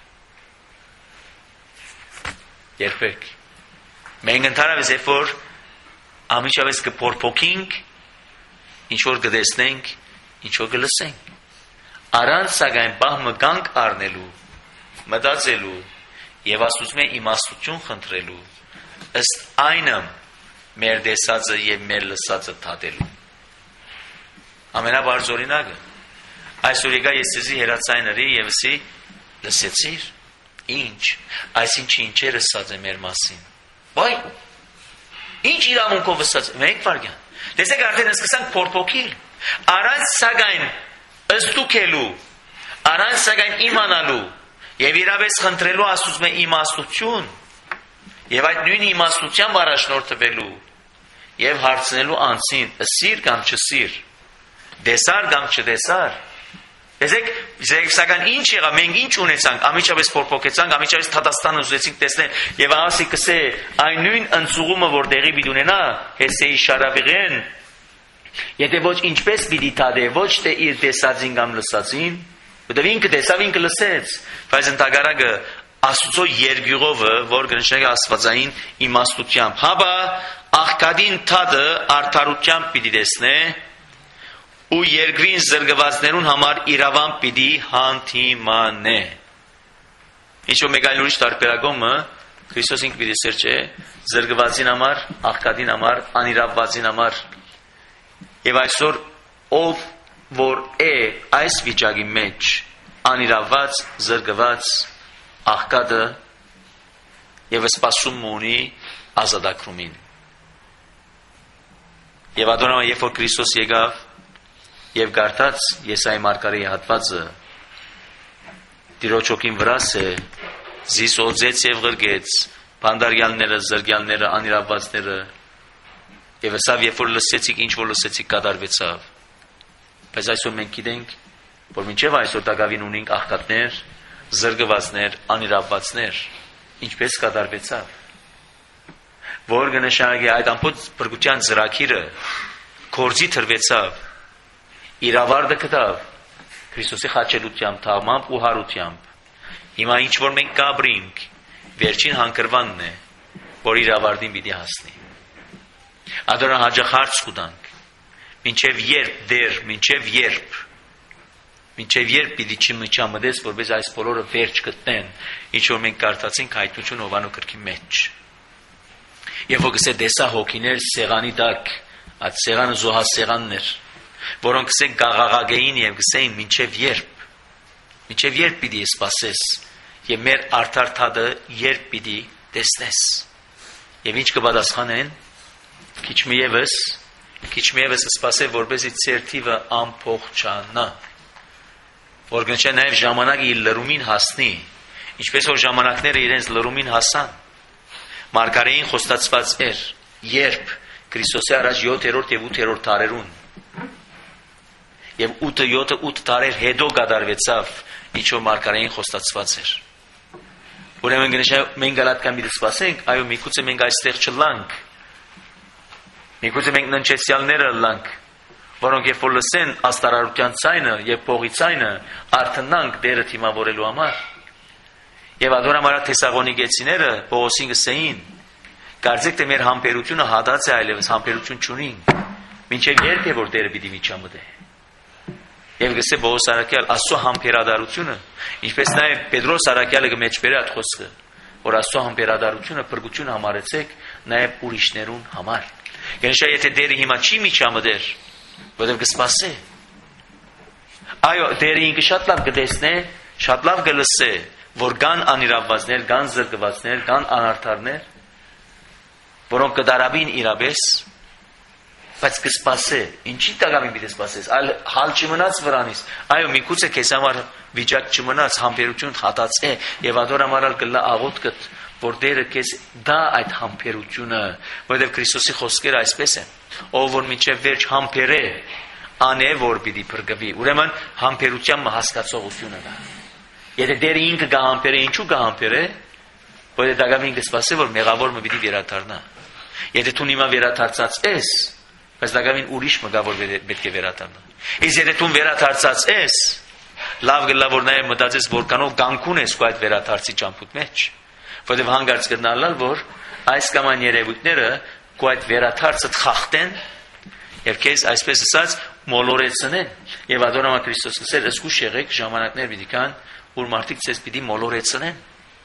Երբեք մենք ընդհանրապես երբ որ ամիջավես կփորփոքենք, ինչ որ կտեսնենք, ինչ որ կլսենք, առանց սակայն բահ մգանք առնելու, մտածելու եւ Աստծո իմաստություն խնդրելու, ըստ այնը մեր տեսածը եւ մեր լսածը թադելու։ Ամենաբարձ օրինակը այսօր եկա ես ձեզի հերացայների եւ ասի լսեցիր ինչ այսինչի ինչեր ասած է մեր մասին վայ ինչ իրավունքով ասած մեկ վարյան տեսեք արդեն սկսանք փորփոքել առանց սակայն ըստուքելու առանց սակայն իմանալու եւ իրավես խնդրելու Աստծո իմաստություն եւ այդ նույն իմաստությամբ առաջնորդվելու եւ հարցնելու անձին ասիր կամ չսիր դեսար կամ չդեսար Տեսեք, սակայն ինչ եղավ, մենք ինչ ունեցանք, ամիջապես փորփոքեցանք, ամիջապես Թադաստանը ուզեցինք տեսնել, եւ ասի կսե այն նույն ընծուղումը, որ դեղի պիտի ունենա, հեսեի շարավիղեն, եթե ոչ ինչպես պիտի թադե, ոչ թե իր տեսածին կամ լսածին, որտեղ ինքը տեսավ, ինքը լսեց, բայց ընդհակառակը Աստծո երգյուղովը, որ կնշանակի աստվածային իմաստությամբ, հաբա աղքատին թադը արդարությամբ պիտի տեսնե ու երկրին զրկվածներուն համար իրավամբ պիտի հանդիմանե։ Ինչ-որ մեկ այլ ուրիշ տարբերակումը Քրիստոս ինքը պիտի սրճե զրկվածին համար, աղքատին համար, անիրավվածին համար։ Եվ այսօր ով որ է այս վիճակի մեջ անիրավված, զրկված, աղքատը եւ սպասում ունի ազատագրումին։ Եվ ադոնամա երբ որ Քրիստոս եկավ եւ գարտած Եսայի մարգարեի հատվածը Տիրոջ օգին վրաս է զիս օձեց եւ ղրգեց բանդարյալները, զրկյալները, անիրավվածները եւ ասավ երբ որ լսեցիք ինչ որ լսեցիք կատարվեցավ բայց այսօր մենք գիտենք որ մինչեւ այսօր դակավին ունենք աղքատներ, զրկվածներ, անիրավվածներ ինչպես կատարվեցավ որ կնշանակի այդ ամբողջ բրգության ծրագիրը կորձի թրվեցավ իրավարդը կտավ Քրիստոսի խաչելությամբ, թաղմամբ ու հարությամբ հիմա ինչ որ մենք կաբրինք վերջին հանգրվանն է որ իրավարդին պիտի հասնի ադորա հաջախարց կուտանք մինչև երբ դեր, մինչև երբ մինչև երբ պիտի չմիջամտես որպես այս բոլորը վերջ գտնեն ինչ որ մենք կարդացինք հայտնություն Հովանու գրքի մեջ եւ որ գսե դեսա հոգիներ սեղանի տակ այդ սեղանը զոհասեղանն էր որոնք գսեն գաղաղագեին եւ գսեին մինչև երբ մինչև երբ պիտի սպասես եւ մեր արդար թադը երբ պիտի տեսնես եւ ինչ կպատասխանեն քիչ մի եւս քիչ մի եւս սպասե որպեսզի ցերտիվը ամփոխչանա որ գնչե նաեւ ժամանակը իր լրումին հասնի ինչպես որ ժամանակները իրենց լրումին հասան մարգարեին խոստացված էր երբ Քրիստոսի առաջ յոթերորդ եւ ութերորդ տարերուն եւ ութը յոթը ութ տարեր հետո կատարվեցավ ինչ որ մարգարեին խոստացված էր ուրեմն գնա մենք գալատկան մի դասվասենք այո միգուցե մենք այստեղ չլանք միգուցե մենք ննչեսյալները լանք որոնք երբ որ լսեն աստարարության ցայնը եւ փողի ցայնը արթնանք դերը թիմավորելու համար եւ ադորամարա Թեսաղոնիկեցիները Պողոսին գսեին կարծեք թե մեր համբերությունը հադած է այլևս համբերություն չունին մինչեւ երբ է որ դերը պիտի միջամտե եւ գսե Պողոս Արաքյալ Աստծո համբերադարությունը ինչպես նաեւ Պետրոս Արաքյալը գմեջբերե այդ խոսքը որ Աստծո համբերադարությունը փրկություն համարեցեք նաեւ ուրիշներուն համար գնշա եթե դերը հիմա չի միջամտեր որտեղ կսպասե այո դերը ինքը շատ լավ կտեսնե շատ լավ գլսե, որ կան անիրավվածներ, կան զրկվածներ, կան անարդարներ, որոնք կդարավին իրապես, բայց կսպասե, ինչի տակավին պիտի սպասես, այլ հալ չմնաց վրանից, այո, միգուցե քեզ համար վիճակ չմնաց, համբերություն հատացե, եւ ադոր համարալ կլա աղոթքդ, որ Տերը քեզ դա այդ համբերությունը, որովհետեւ Քրիստոսի խոսքերը այսպես են, ով որ մինչև վերջ համբերե, անե որ պիտի փրկվի, ուրեմն համբերության հասկացողությունը դա։ Եթե Տերը ինքը կհամբերե, ինչու կհամբերե, որովհետեւ տակավին կսպասե, որ մեղավորը պիտի վերադառնա։ Եթե դու հիմա վերադարձած ես, բայց դակավին ուրիշ մգավոր պետք է վերադառնա։ Իսկ եթե դու վերադարձած ես, լավ գլա որ նաև մտածես որքանով գանքուն ես քո այդ վերադարձի ճամփուտ մեջ, որովհետև հանգարց գտնալալ որ այս կամ այն երևույթները քո այդ վերադարձը խախտեն եւ քեզ այսպես ասած մոլորեցնեն։ Եվ ադոնամա Քրիստոս ասել զգուշ եղեք ժամանակներ պիտի կան, որ մարդիկ ցես պիտի մոլորեցնեն։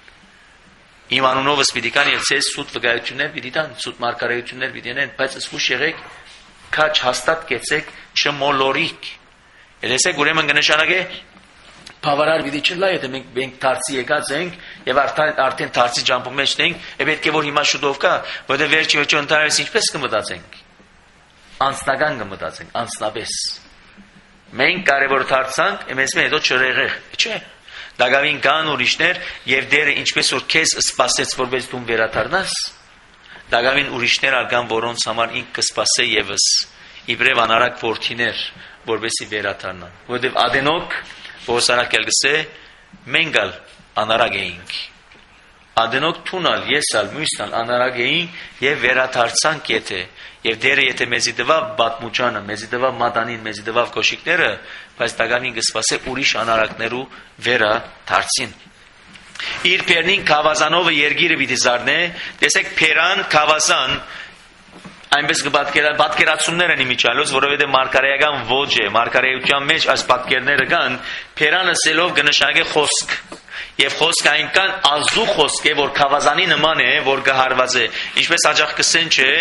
Իմ անունովս պիտի կան եւ ցես սուտ վկայություններ պիտի տան, սուտ մարգարեություններ պիտի անեն, բայց զգուշ եղեք քաչ հաստատ կեցեք չմոլորիկ։ Ելեսեք ուրեմն կնշանակե բավարար պիտի չլա, եթե մենք մենք դարձի եկած ենք եւ արդեն արդեն դարձի ջամփու մեջ ենք, եւ պետք է որ հիմա շուտով կա, որովհետեւ վերջի վերջո ընդհանրապես ինչպես կմտածենք։ Անձնական կմտածենք, անձնապես։ Մենք կարևոր դարձանք, εμείς մեզ հետո չրեղեղ, չէ։ Դակավին կան ուրիշներ եւ դերը ինչպես որ քեզ սպասեց որպես դու վերադառնաս, դակավին ուրիշներ ալգան որոնց համար ինք կսպասե եւս իբրև անարակ որդիներ որպեսի վերադառնան, որովհետեւ ադենոք ոսարակել գսե մենգալ անարակ էինք, ադենոք թունալ եսալ մյուսնալ անարակ էինք եւ վերադարձանք եթե եւ դերը եթե մեզի դվավ բատմուճանը, մեզի դվավ մատանին, մեզի դվավ կոշիկները, բայց դակավին կսպասե ուրիշ անարակներու վերա դարձին։ Իր պերնին կավազանովը երգիրը պիտի զարնե, տեսեք պերան կավազան այնպես կբատկերացումներ են իմիջալոց, որովհետև մարգարեական ոճ է, մարգարեության մեջ այս պատկերները կան, պերանը սելով կնշանակե խոսք, եւ խոսքը այնքան ազու խոսք է, որ կավազանի նման է, որ կհարված է, ինչպես աջախ կսեն չէ,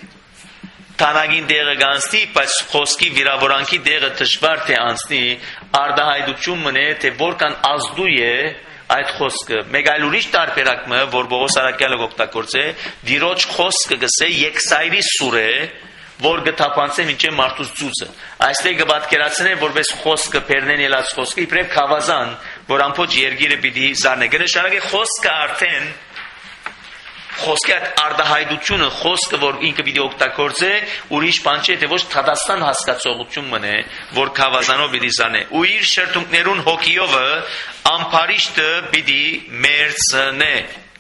Թանագին դեղը գանցնի, բայց խոսքի վիրավորանքի դեղը դժվար թե անցնի, արդահայտություն մնե, թե որքան ազդու է այդ խոսքը։ Մեկ այլ ուրիշ տարբերակը, որ Պողոս Արաքյալը օգտագործե, դիրոջ խոսքը գսե եկսայրի սուր է, որ գտապանցե մինչև մարդուց ծուծը։ Այստեղ կպատկերացնե, որպես խոսքը պերնեն ելած խոսքը, իբրև քավազան, որ ամբողջ երգիրը պիտի զարնե։ Կնշանակե խոսքը արդեն խոսքի այդ արդահայտությունը, խոսքը, որ ինքը պիտի օգտագործե, ուրիշ բան չէ, թե ոչ թադաստան հասկացողություն մնե, որ քավազանով պիտի զանե։ Ու իր շրթունքներուն հոգիովը ամփարիշտը պիտի մերցնե։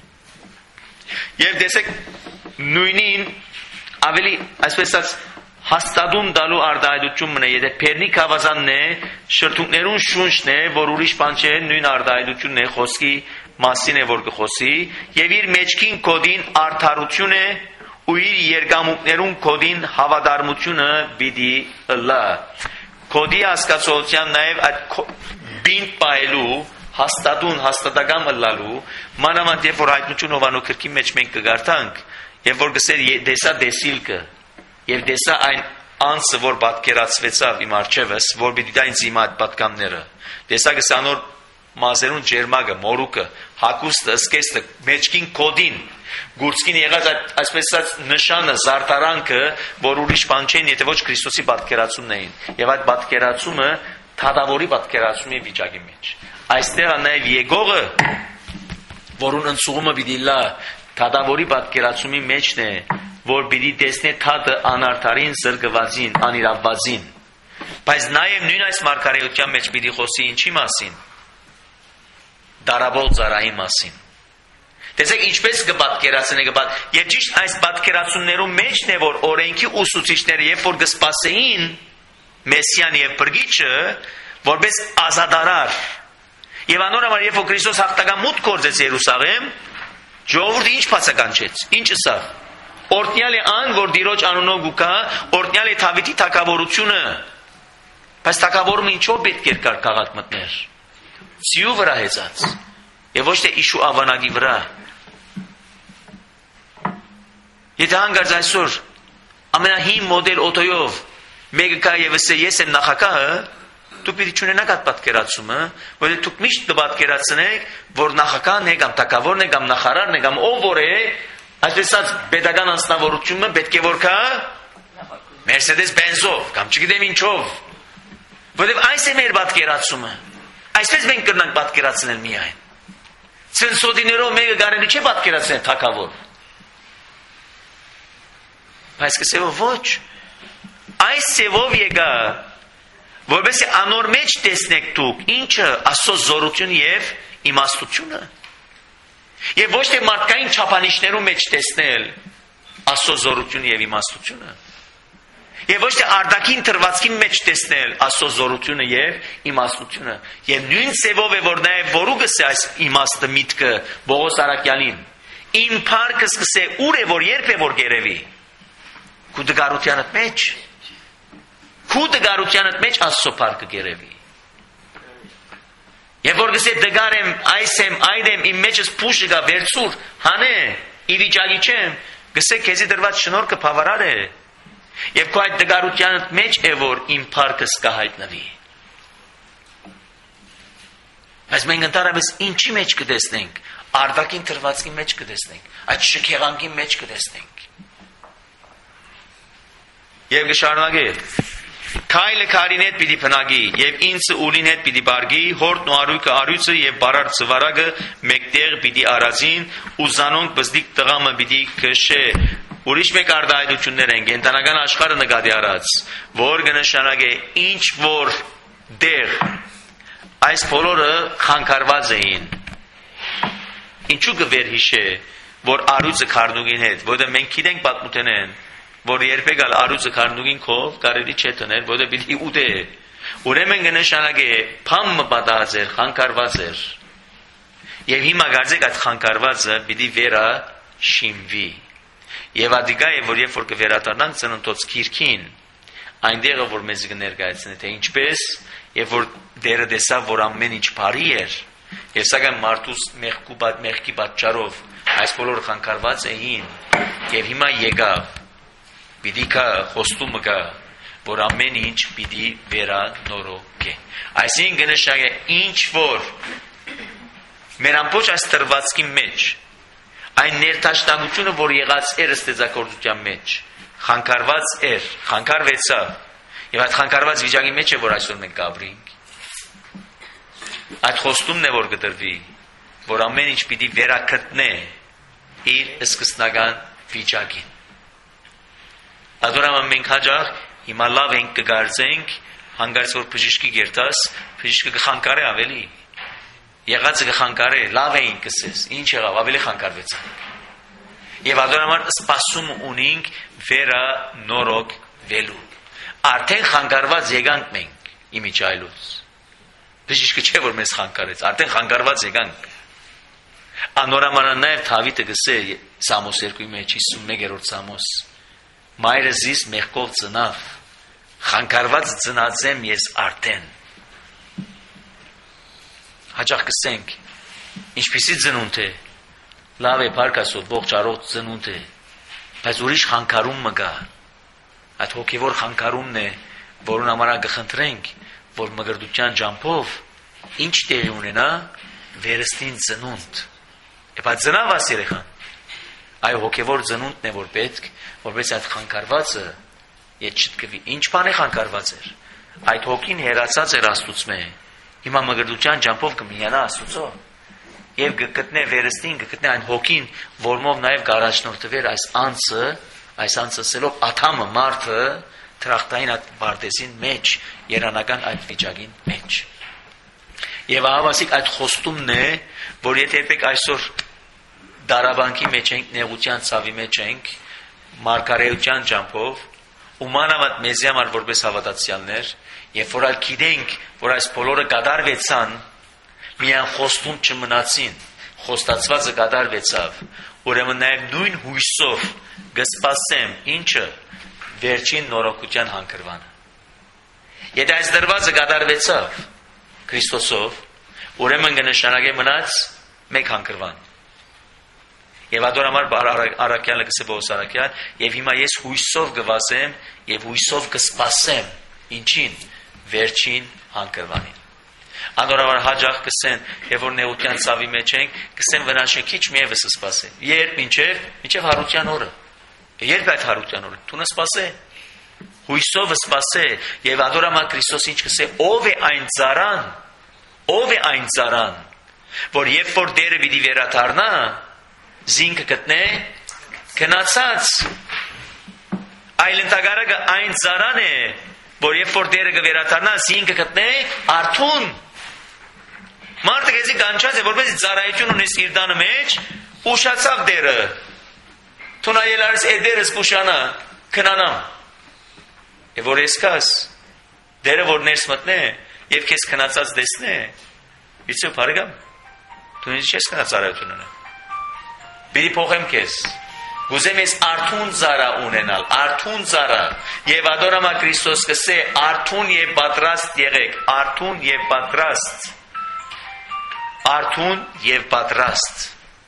Եվ տեսեք նույնին ավելի այսպես ասած հաստատուն տալու արդահայտություն մնե, եթե պերնի քավազանն է, շրթունքներուն շունչն է, որ ուրիշ բան չէ, նույն արդահայտությունն է խոսքի մասին է որ կխոսի եւ իր մեջքին կոդին արդարություն է ու իր երգամուկներուն կոդին հավատարմությունը պիտի լա կոդի հասկացողության նաեւ այդ բինտ պահելու հաստատուն հաստատակամ լալու մանավանդ երբ որ հայտնություն Հովանու քրքի մեջ մենք կգարտանք եւ որ գսեր դեսա դեսիլկը եւ դեսա այն անձը որ պատկերացվեցավ իմ արջևս որ պիտի դա ինձ իմ այդ պատկամները դեսա գսանոր մազերուն ջերմագը, մորուկը, հակուստը, սկեստը, մեջքին կոդին, գուրցքին եղած այսպես ասած նշանը, զարտարանքը, որ ուրիշ բան չէին, եթե ոչ Քրիստոսի պատկերացումն էին։ Եվ այդ պատկերացումը թադավորի պատկերացումի վիճակի մեջ։ Այստեղ նաև եկողը, որուն ընծուղումը պիտի լա, թադավորի պատկերացումի մեջն է, որ պիտի տեսնե թադը անարդարին, զրկվածին, անիրավվածին։ Բայց նաև նույն այս մարգարեության մեջ պիտի խոսի ինչի մասին։ Դարաբոլ ծարայի մասին։ Տեսեք ինչպես կպատկերացնե կպատ եւ ճիշտ այս պատկերացումներում մեջն է որ օրենքի ուսուցիչները երբ որ կսպասեին Մեսիան եւ Բրգիչը որպես ազատարար եւ անորոշ երբ որ Քրիստոս հաղթական մուտք գործեց Երուսաղեմ ժողովուրդը ինչ բացականչեց ինչ ասա օրտնյալի ան որ Տիրոջ անունով գուկա օրտնյալի Դավիթի թագավորությունը բայց թագավորումը ինչով պետք էր կար քաղաք մտներ Սիու վրա հեծած եւ ոչ թե իշու ավանագի վրա Եթե հանգարց այսօր ամենահին մոդել օտոյով մեկը կա եւ ասե ես եմ նախագահը դուք պիտի չունենաք այդ պատկերացումը, որովհետև դուք միշտ կպատկերացնեք, որ նախագահն է կամ թագավորն է կամ նախարարն է կամ ով որ է, այսպես ասած պետական անձնավորությունը պետք է որ կա Mercedes Benz-ով կամ չգիտեմ ինչով, որովհետև այս է մեր պատկերացումը։ Այսպես մենք կրնանք պատկերացնել միայն։ Ցենսոդիներով մեկը կարելի չէ պատկերացնել թագավոր։ Բայց կսեվով ոչ։ Այս սևով եկա, որովհետև անոր մեջ տեսնեք դուք ինչը Աստծո զորությունը եւ իմաստությունը։ Եվ ոչ թե մարդկային չափանիշներու մեջ տեսնել Աստծո զորությունը եւ իմաստությունը։ Եվ ոչ թե արտաքին թրվածքի մեջ տեսնել Աստծո զորությունը եւ իմաստությունը։ Եվ նույն սևով է որ նաեւ որուգս է այս իմաստը միտքը Բողոս Արաքյալին։ Իմ փառքը սկսե ուր է որ երբ է որ գերեվի։ Քու դգարությանդ մեջ քու դգարությանդ մեջ Աստծո փառքը գերեվի։ Եվ որ գսե դգարեմ այս եմ այդ եմ իմ մեջս փուշը գա վերցուր հանե ի վիճակի չեմ գսե քեզի դրված շնորհքը բավարար է։ Եվ քո այդ դգարությանդ մեջ է որ իմ փառքս կհայտնվի։ Բայց մենք ընդհանրապես ինչի մեջ կտեսնենք, արտաքին թրվածքի մեջ կտեսնենք, այդ շքեղանքի մեջ կտեսնենք։ Եվ գշարունակե Քայլը քարին հետ պիտի փնագի եւ ինձը ուլին հետ պիտի բարգի հորտն ու արույկը արույցը եւ բարար ծվարագը մեկտեղ պիտի արածին ու զանոնք բզդիկ տղամը պիտի քշե ուրիշ մեկ արտահայտություններ են կենտանական աշխարհը նկատի առած որ կնշանակե ինչ որ դեր այս բոլորը խանգարված էին ինչու կվերհիշե որ արույցը քարնուգին հետ որտեղ մենք գիտենք պատմութենեն որ երբեք ալ արույցը քարնուգին քով կարելի չէ տնել, որտեղ պիտի ուտե։ Ուրեմն կնշանակե փամը պատահած էր, խանգարված էր։ Եվ հիմա գարձեք այդ խանգարվածը պիտի վերա շիմվի։ Եվ ադիգա է որ երբ որ կվերադառնանք ծննդոց քիրքին, այնտեղը որ մեզ կներկայացնի թե ինչպես, եւ որ դերը տեսավ որ ամեն ինչ բարի էր, եւ սակայն մարդուս մեղքի բաց մեղքի պատճառով այս բոլորը խանգարված էին, եւ հիմա եկավ Պիտի կա խոստումը կա, որ ամեն ինչ պիտի վերանորոգե։ Այսինքն կնշանակե ինչ որ մեր ամբողջ այս տրվածքի մեջ, այն ներդաշնակությունը, որ եղած էր ստեղծագործության մեջ, խանգարված էր, խանգարվեցավ, եւ այդ խանգարված վիճակի մեջ է որ այսօր մենք կապրենք։ Այդ խոստումն է որ կտրվի, որ ամեն ինչ պիտի վերակրտնե իր սկզբնական վիճակին։ Ադորամ մենք հաջող հիմա լավ ենք կգարձենք հանգարց որ բժիշկի գերտաս բժիշկը կխանգարե ավելի եղածը կխանգարե լավ ենք կսես ինչ եղավ ավելի խանգարվեցանք եւ ադորամար սպասում ունենք վերա նորոգ վելու արդեն խանգարված եկանք մենք իմիջայլուց բժիշկը չէ որ մեզ խանգարեց արդեն խանգարված եկանք անորամար նաեւ Դավիթը գսե Սամոս երկու մեջ հիսունմեկերորդ Սամոս Մայրը զիս մեղքով ծնավ, խանգարված ծնած եմ ես արդեն։ Հաճախ կսենք, ինչպիսի ծնունդ է, լավ է պարկասով, ողջ առողջ ծնունդ է, բայց ուրիշ խանգարում մը գա, այդ հոգևոր խանգարումն է, որուն ամարա կխնդրենք, որ մգրդության ջամփով ինչ տեղի ունենա, վերստին ծնունդ, եվ այդ ծնավ աս երեխան, այ հոգևոր ծնունդն է որ պետք, որպես այդ խանգարվածը ետ չտկվի։ Ինչ բան է խանգարված էր։ Այդ հոգին հերացած էր Աստծո մեջ։ Հիմա մգրդության ջամփով կմիանա Աստծո։ Եվ կգտնե վերստին, կգտնե այն հոգին, որմով նաև գարաշնորթվեր այս անձը, այս անձը սելով աթամը մարդը թրախտային այդ բարտեսին մեջ, երանական այդ վիճակին մեջ։ Եվ ահավասիկ այդ խոստումն է, որ եթե երբեք այսօր դարաբանքի մեջ ենք, նեղության ցավի մեջ ենք, մարգարեության ջամփով, ու մանավանդ մեզի համար որպես հավատացյալներ, երբ որ գիտենք, որ այս բոլորը կատարվեցան, միայն խոստում չմնացին, խոստացվածը կատարվեցավ, ուրեմն նաև նույն հույսով կսպասեմ, ինչը վերջին նորոգության հանգրվանը։ Եթե այս դրվածը կատարվեցավ Քրիստոսով, ուրեմն կնշանակե մնաց մեկ հանգրվան։ Եվ ադորամար Արաքյալը կսե Բողոս Արաքյալ, եւ հիմա ես հույսով կվասեմ եւ հույսով կսպասեմ, ինչին վերջին հանգրվանին։ Անորոշ հաջող կսեն, եւ որ նեուտյան ցավի մեջ ենք, կսեն վնաշեն քիչ միևս սպասեն։ Երբ մինչև մինչև հարության օրը։ Երբ այդ հարության օրը դու նսպասե։ Հույսով սպասե եւ ադորամա Քրիստոս ինչ կսե, ով է այն ծառան, ով է այն ծառան, որ երբ որ դերը պիտի վերադառնա, զինքը գտնե գնացած։ Այլ ընդհանրակը այն ծառան է, որ երբ որ դերը կվերադառնա, զինքը գտնե արթուն։ Մարդը գեզի կանչած է, որպես ծառայություն ունես իր տանը մեջ, ուշացավ դերը։ Թունայել արես է դերս կուշանա, քնանամ։ Եվ որ եսկաս, դերը որ ներս մտնե, և կեզ քնացած դեսնե, իցև պարգամ, դու ինձ չես քնած ծառայություն ունեմ։ Բիրի փոխեմ կեզ, գուզեմ ես արթուն ծառա ունենալ, արթուն ծառա, և ադորամա Քրիստոս կսե, արթուն և պատրաստ եղեք, արթուն և պատրաստ, արթուն և պատրաստ։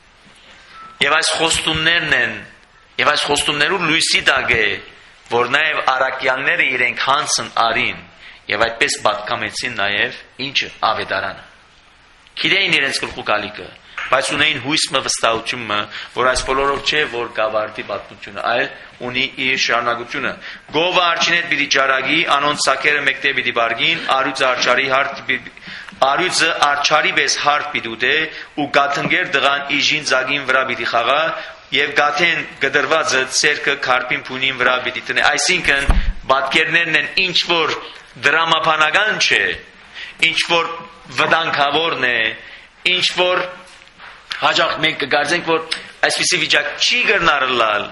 Եվ այս խոստումներն են, և այս խոստումներու լույսի տակ է, որ նաև արաքյանները իրենք հանցն արին եւ այդպես պատկամեցին նաև ինչը ավետարանը։ Գիտեին իրենց գլխու գալիքը, բայց ունեին հույսը վստահությունը, որ այս բոլորով չէ, որ գավարտի պատմությունը, այլ ունի իր շարունակությունը։ Գովը արջինետ պիտի ճարագի, անոնց սակերը մեկտեղ պիտի բարգին, արյուծը արջարի հարթ արյուծը արջարի պես հարթ պիտի ուտե, ու գաթնգեր դղան իժին ձագին վրա պիտի խաղա, եւ գաթեն գդրվածը ցերկը քարպին փունին վրա պիտի տնե։ Այսինքն պատկերներն են ինչ որ դրամապանական չէ, ինչ որ վտանգավորն է, ինչ որ հաջող մենք կգարձենք, որ այսպիսի վիճակ չի գտնարլալ։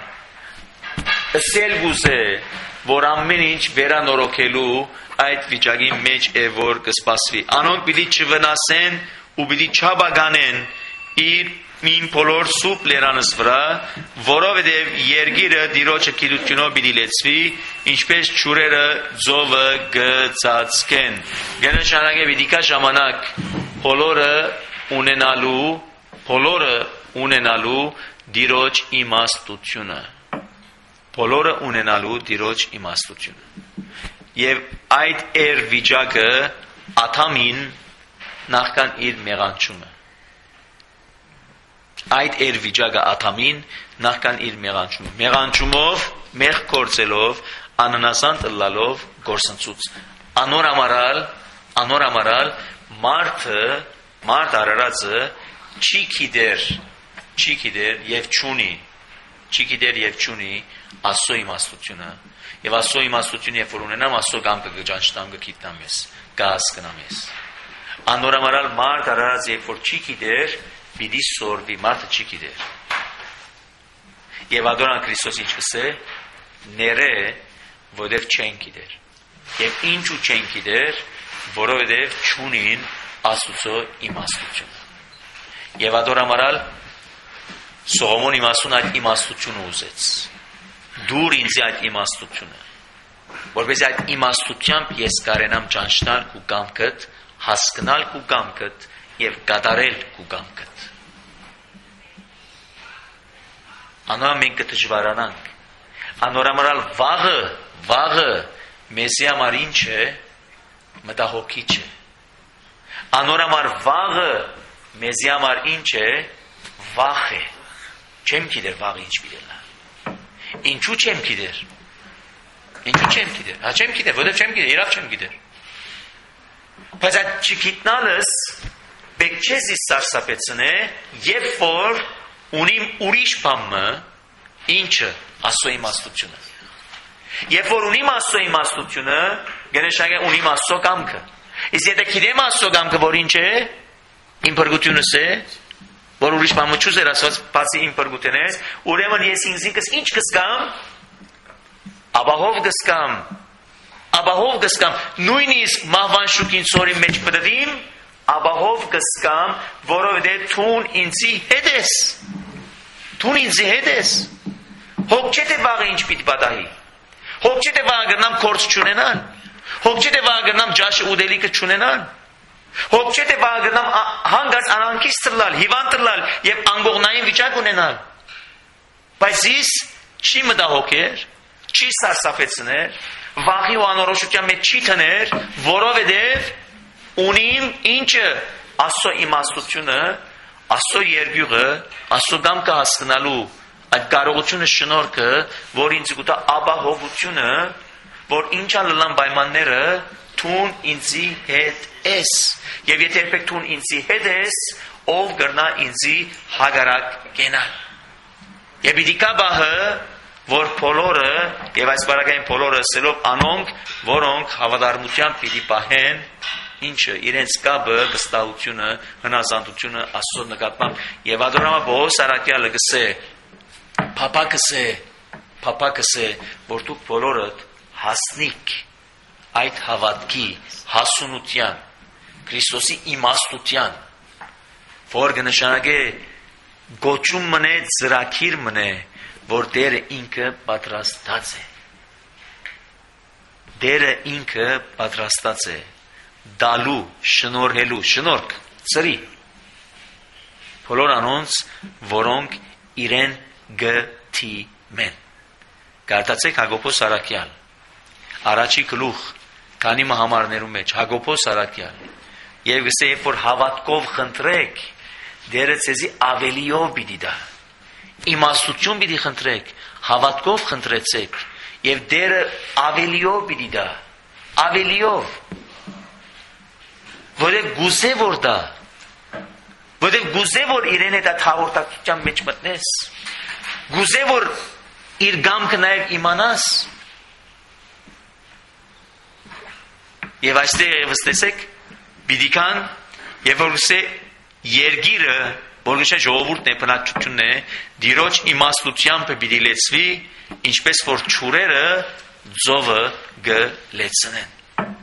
Ասել գուզե, որ ամեն ինչ վերանորոգելու այդ վիճակի մեջ է որ կսպասվի։ Անոնք պիտի չվնասեն ու պիտի չաբագանեն իր մին բոլոր սուպ լերանս վրա, որովհետև երգիրը դիրոջը գիտությունով պիտի լեցվի, ինչպես ջուրերը ձովը գծածկեն։ Գնշանագե պիտի կա ժամանակ բոլորը ունենալու, բոլորը ունենալու դիրոջ իմաստությունը, բոլորը ունենալու դիրոջ իմաստությունը։ Եվ այդ էր վիճակը Աթամին նախքան իր մեղանչումը։ Այդ էր վիճակը Աթամին նախքան իր մեղանչումը։ Մեղանչումով, մեղ կործելով, աննասանտ ըլլալով գործընծուց։ Անոր ամարալ, անոր ամարալ մարդը, մարդ արարածը չի գիտեր, չի գիտեր եւ չունի, չի գիտեր եւ չունի Աստծո իմաստությունը։ Եվ Աստծո իմաստությունը երբ որ ունենամ, Աստծո կամքը կճանչնամ, կգիտնամ ես, կհասկանամ ես։ Անոր ամարալ մարդ արարած երբ որ չի գիտեր, պիտի սորվի, մարդը չի գիտեր։ Եվ ադորան Քրիստոս ինչ կսե, ները, որովհետև չեն գիտեր։ Եվ ինչու չեն գիտեր, որովհետև չունին Աստծո իմաստությունը։ Եվ ադորամարալ Սողոմոն իմաստուն այդ իմաստությունը ուզեց։ Դուր ինձ այդ իմաստությունը, որպես այդ իմաստությամբ ես կարենամ ճանչնալ քու կամքդ, հասկանալ քու կամքդ եւ կատարել քու կամքդ։ Անա մենք կդժվարանանք։ Անորամարալ վաղը, վաղը մեզի համար ինչ է, մտահոգիչ է։ Անորամար վաղը մեզի համար ինչ է, վախ է։ Չեմ գիտեր վաղը ինչ պիտելա։ Ինչու չեմ գիտեր։ Ինչու չեմ գիտեր։ Հա չեմ գիտեր, որտեղ չեմ գիտեր, իրավ չեմ գիտեր։ Բայց այդ չգիտնալս բեկչեզի սարսափեցնե, երբ որ ունիմ ուրիշ բամը, ինչը Աստծո իմաստությունը։ Երբ որ ունիմ Աստծո իմաստությունը, գնշանգե ունիմ Աստծո կամքը։ Իսկ եթե գիտեմ Աստծո կամքը, որ ինչ է, իմ փրկությունս է, որ ուրիշ բամը չուզեր ասված, բացի իմ փրկությունից, ուրեմն ես ինձնիկս ինչ կսկամ, ապահով կսկամ, ապահով կսկամ, նույնիսկ մահվան շուկին ծորի մեջ պտտիմ, ապահով կսկամ, որովհետև թուն ինձի հետ ես, թուն ինձի հետ ես, հոգ չէ թե վաղը ինչ պիտի պատահի, հոգ չէ թե վաղը գրնամ կորց չունենան, հոգ չէ թե վաղը գրնամ ջաշը ուդելիքը չունենան, հոգ չէ թե վաղը գրնամ հանգած անանքից տրլալ, հիվան տրլալ և անգողնային վիճակ ունենալ, բայց իս չի մտահոգեր, չի սարսափեցներ, վախի ու անորոշության մեջ չի տներ, որովհետև ունիմ ինչը Աստծո իմաստությունը, Աստծո երկյուղը, Աստծո կամքը հասկանալու այդ կարողությունը շնորհքը, որ ինձ կուտա ապահովությունը, որ ինչա լլան պայմանները, թուն ինձի հետ ես, եւ եթե երբեք թուն ինձի հետ ես, ով կրնա ինձի հագարակ կենալ։ Եվ պիտի կա բահը, որ բոլորը եւ այս բարակային բոլորը սելով անոնք, որոնք հավատարմությամբ պիտի պահեն ինչը իրենց կապը, վստահությունը, հնազանդությունը Աստծո նկատմամբ եւ ադորամա Պողոս Արաքյալը գսե, փապա գսե, փապա գսե, որ դուք բոլորդ հասնիք այդ հավատքի հասունության, Քրիստոսի իմաստության, որ կնշանակե գոչում մնե, ծրագիր մնե, որ Տերը ինքը պատրաստած է։ Տերը ինքը պատրաստած է դալու, շնորհելու, շնորհք, ծրի բոլոր անոնց, որոնք իրեն գթիմեն։ Կարդացեք Հակոբոս Արաքյալ, առաջի գլուխ, քանի մահամարներու մեջ, Հակոբոս Արաքյալ, եւ գսե, երբ որ հավատքով խնդրեք, Տերը ցեզի ավելիով պիտի դա։ Իմաստություն պիտի խնդրեք, հավատքով խնդրեցեք, եւ Տերը ավելիով պիտի դա, ավելիով։ Որև գուզե որ դա, որև գուզե որ իրեն այդ հաղորդակցության մեջ մտնես, գուզե որ իր գամքը նաև իմանաս, եւ այստեղ եւս տեսեք, բիդիկան, եւ որ գսե երգիրը, որ գշե ժողովուրդն է, բնակչությունն է, դիրոջ իմաստությամբ պիտի լեցվի, ինչպես որ ճուրերը ձովը գլեցնեն։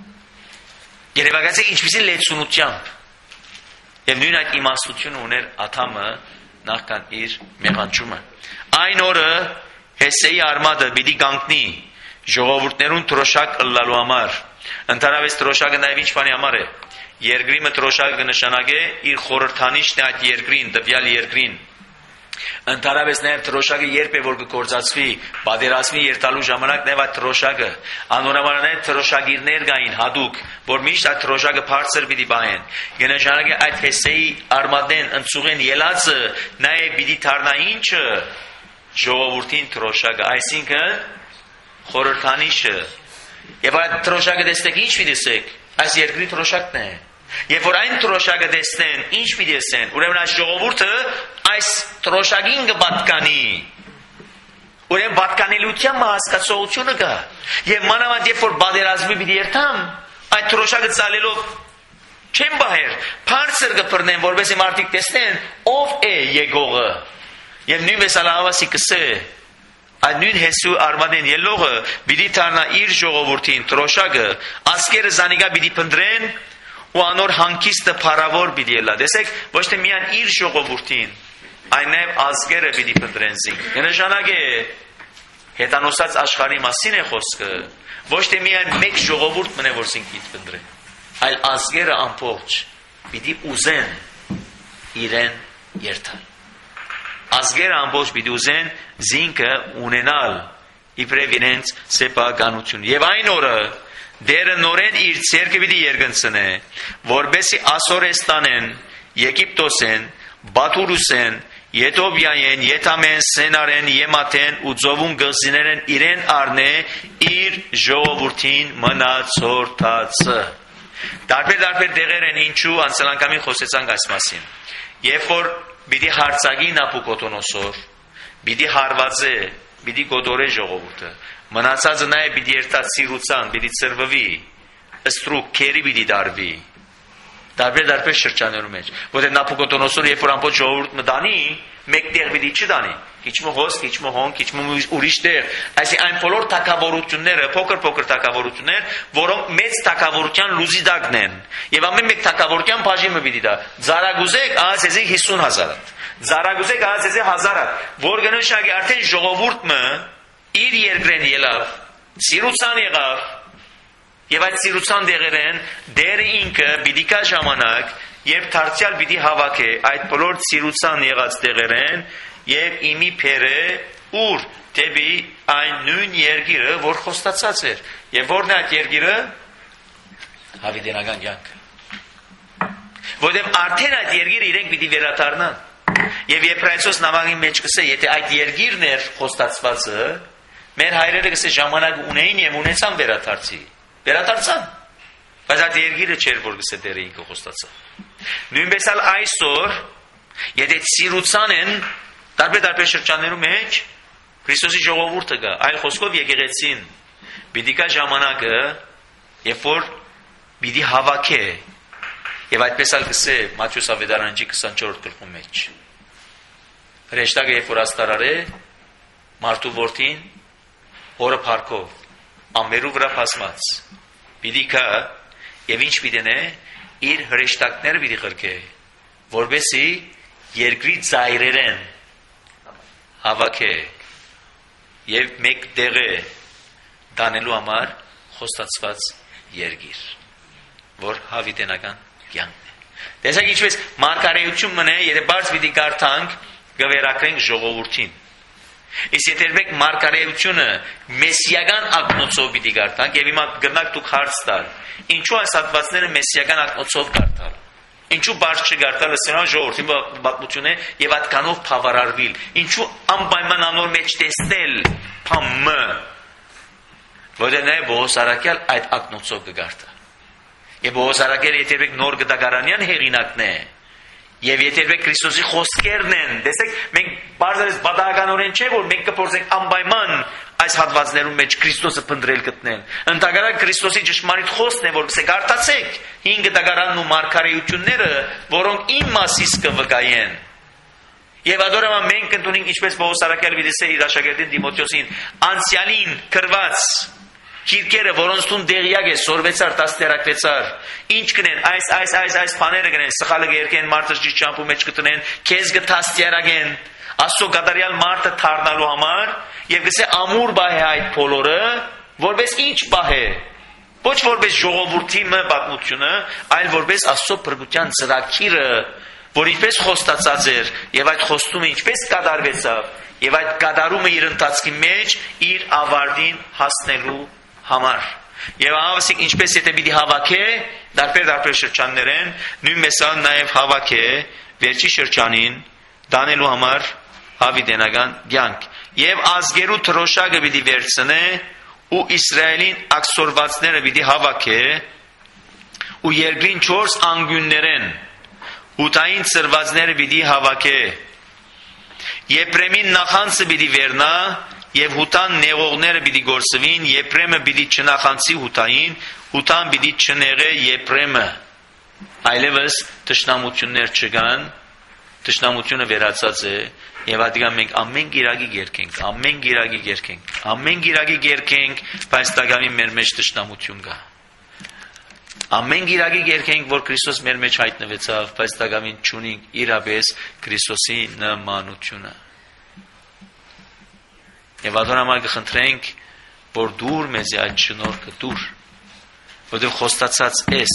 Երևակացեք ինչպիսի լեցունությամբ եւ նույն այդ իմաստությունը ուներ Աթամը նախքան իր մեղանջումը։ Այն օրը Հեսեի արմատը պիտի կանգնի ժողովուրդներուն տրոշակ ըլլալու համար։ Ընդհանրապես տրոշակը նաեւ ինչ բանի համար է։ Երկրիմը տրոշակը կնշանակե իր խորհրդանիշն է այդ երկրին, տվյալ երկրին։ Ընդհանրապես նաև տրոշակը երբ է որ կգործածվի, պատերազմի երթալու ժամանակ նաև այդ տրոշակը, անորոշանալի տրոշակիրներ կային հատուկ, որ միշտ այդ տրոշակը բարձր պիտի պահեն։ Կնշանակե այդ Հեսեի արմատեն ընծուղեն ելածը նաև պիտի դառնա ինչը ժողովրդին տրոշակը, այսինքն խորհրդանիշը։ Եվ այդ տրոշակը տեսեք ինչ պիտի ասեք, այս երկրի տրոշակն է։ Եվ որ այն տրոշակը տեսնեն, ինչ պիտի ասեն, ուրեմն այս ժողովուրդը այս տրոշակին կպատկանի։ Ուրեմն պատկանելիության հասկացողությունը կա։ Եվ մանավանդ երբ որ պատերազմի պիտի երթամ, այդ տրոշակը ծալելով չեն բահեր, բարձր կփռնեն, որովհետեւ մարդիկ տեսնեն ով է եկողը։ Եվ նույնպես ալավասի կսե այդ նույն Հեսու արմատեն ելողը պիտի դառնա իր ժողովրդին տրոշակը, ասկերը զանիգա պիտի փնտրեն ու անոր հանգիստը փառավոր պիտի ելա։ Տեսեք, ոչ թե միայն իր ժողովրդին, այլ նաև ազգերը պիտի փնտրեն զինք։ Նշանակե հետանոսած աշխարհի մասին է խոսքը, ոչ թե միայն մեկ ժողովուրդ մնե որ զինք պիտի փնտրեն, այլ ազգերը ամբողջ պիտի ուզեն իրեն երթալ։ Ազգերը ամբողջ պիտի ուզեն զինքը ունենալ իբրև իրենց սեփականություն։ Եվ այն օրը Դերը նորեն իր ցերկը պիտի երկնցնե, որբեսի Ասորեստանեն, Եգիպտոսեն, Բաթուրուսեն, Եթովիայեն, Եթամեն, Սենարեն, Եմաթեն ու Ձովուն գլսիներեն իրեն առնե իր ժողովրդին մնացորդածը։ Տարբեր-տարբեր դեղեր են ինչու անցյալ անգամին խոսեցանք այս մասին։ Երբ որ պիտի հարցակի Նաբուկոդոնոսոր, պիտի հարվածե, պիտի գոտորե ժողովուրդը, մնացածը նաև պիտի երթա սիրուցան, պիտի ծրվվի, ստրուկ քերի պիտի դարվի։ Տարբեր-տարբեր շրջաններում մեջ, որտեղ Նաբուկոդոնոսորը երբ որ ամբողջ ժողովուրդ մտանի, մեկտեղ պիտի չդանի, քիչմը հոսք, քիչմը հոն, քիչմը ուրիշ տեղ, այսինքն այն բոլոր թագավորությունները, փոքր-փոքր թագավորություններ, որոնք մեծ թագավորության լուզի տակն են, եւ ամեն մեկ թագավորության բաժինը պիտի դա։ Զարագուզեք ահացեզի հիսուն հազարատ, Զարագուզեք ահացեզի հազարատ, որ կնշանակի արդեն ժողովուրդը իր երկրեն ելավ, սիրուցան եղավ, եւ այդ սիրուցան դեղերեն դերը ինքը պիտի կա ժամանակ, երբ դարձյալ պիտի հավաքե այդ բոլոր սիրուցան եղած դեղերեն եւ իմի փերը ուր դեպի այն նույն երկիրը, որ խոստացած էր։ Եվ որն է այդ երկիրը։ Հավիտենական կյանքը։ Որտեղ արդեն այդ երկիրը իրենք պիտի վերադառնան։ Եվ Եբրայեցոս նամակի մեջ կսե, եթե այդ երկիրն էր խոստացվածը, մեր հայրերը կսե ժամանակ ունեին եւ ունեցան վերադարձի։ Վերադարձան։ Բայց այդ երկիրը չէր, որ կսե դերը ինքը խոստացա։ Նույնպես էլ այսօր, եթե սիրուցան են տարբեր-տարբեր շրջաններում մեջ Քրիստոսի ժողովուրդը կա, այլ խոսքով եկեղեցին, պիտի կա ժամանակը, երբ որ պիտի հավաքե, եւ այդպես էլ կսե Մատթեոս ավետարանչի քսանչորրորդ գլխի մեջ։ Հրեշտակը երբ որ աստարարե, մարդու որդին օրը փառքով ամերու վրա փասմած պիտի կա եւ ինչ պիտենե իր հրեշտակները պիտի ղրկե, որբեսի երկրի ծայրերեն հավաքե եւ մեկ տեղը դանելու համար խոստացված երկիր, որ հավիտենական կյանքն է։ Տեսեք ինչպես մարգարեություն մնե, եթե բարձ պիտի կարդանք, գվերակրենք ժողովրդին։ Իսկ եթե մեկ մարգարեությունը մեսիական ակնոցով պիտի կարդանք, եւ հիմա գնանք դուք հարց տալ, ինչու այս հատվածները մեսիական ակնոցով կարդալ։ Ինչու բարձ չգարտալը սրանով ժողովրդի պատմություն է եւ այդքանով բավարարվել։ Ինչու անպայման անոր մեջ տեսնել փամը, որը նա Բոհոս Արաքյալ այդ ակնոցով կգարտա։ Եվ Բոհոս Արաքյալը եթե նոր գդագարանյան հեղինակն է, եւ եթե Քրիստոսի խոսքերն են, տեսեք, մենք բարձրացած բադականորեն չէ, որ մենք կփորձենք անպայման այս հատվածներում մեջ Քրիստոսը փնտրել գտնել։ Ընդհանրապես Քրիստոսի ճշմարիտ խոսքն է, որ կսեք արտացեք հինգ դագարանն ու մարգարեությունները, որոնք իմ մասից կվկայեն։ Եվ adorama մենք ընդունենք ինչպես Բոհոս Արաքյալը դիսե իր աշակերտին Տիմոթեոսին, անցյալին գրված Քիրքերը, որոնց տուն դեղյակ է, սորվեցար, տասներակվեցար, ինչ կնեն, այս, այս, այս, այս պաները կնեն, սխալը գերկեն, մարդը ճիշտ ճամփու մեջ կտնեն, քեզ կտաստիարակեն, Աստծո գադարյալ մարդը թարնալու համար, եւ գսե ամուր բահ է այդ բոլորը, որպես ինչ բահ է, ոչ որպես ժողովրդի մը պատմությունը, այլ որպես Աստծո փրկության ծրագիրը, որ ինչպես խոստացած էր, եւ այդ խոստումը ինչպես կատարվեցավ, եւ այդ կատարումը իր ընթացքի մեջ իր ավարտին հասնելու համար։ Եվ ավասիկ ինչպես եթե պիտի հավաքե, դարբեր-դարբեր շրջաններեն, նույնպես ալ նաև հավաքե վերջի շրջանին դանելու համար հավիտենական կյանք։ Եվ ազգերու թրոշակը պիտի վերցնե ու Իսրայելին աքսորվածները պիտի հավաքե ու երկրին չորս անգյուններեն հութային ծրվածները պիտի հավաքե։ Եփրեմին նախանցը պիտի վերնա եւ հութան նեղողները պիտի գործվին, Եփրեմը պիտի չնախանցի հութային, հութան պիտի չնեղե Եփրեմը։ Այլևս տշնամություններ չկան, տշնամությունը վերացած է եւ ադիգա մենք ամեն գիրագի գերքենք, ամեն գիրագի գերքենք, ամեն գիրագի գերքենք, բայց դակամի մեր մեջ տշնամություն կա։ Ամեն գիրագի գերքենք, որ Քրիստոս մեր մեջ հայտնվեցավ, բայց դակամին չունենք իրապես Քրիստոսի նմանությունը։ Եվ adorama կխնդրենք, որ դուր մեզի այդ շնորհքը դուր, որտեղ խոստացած ես։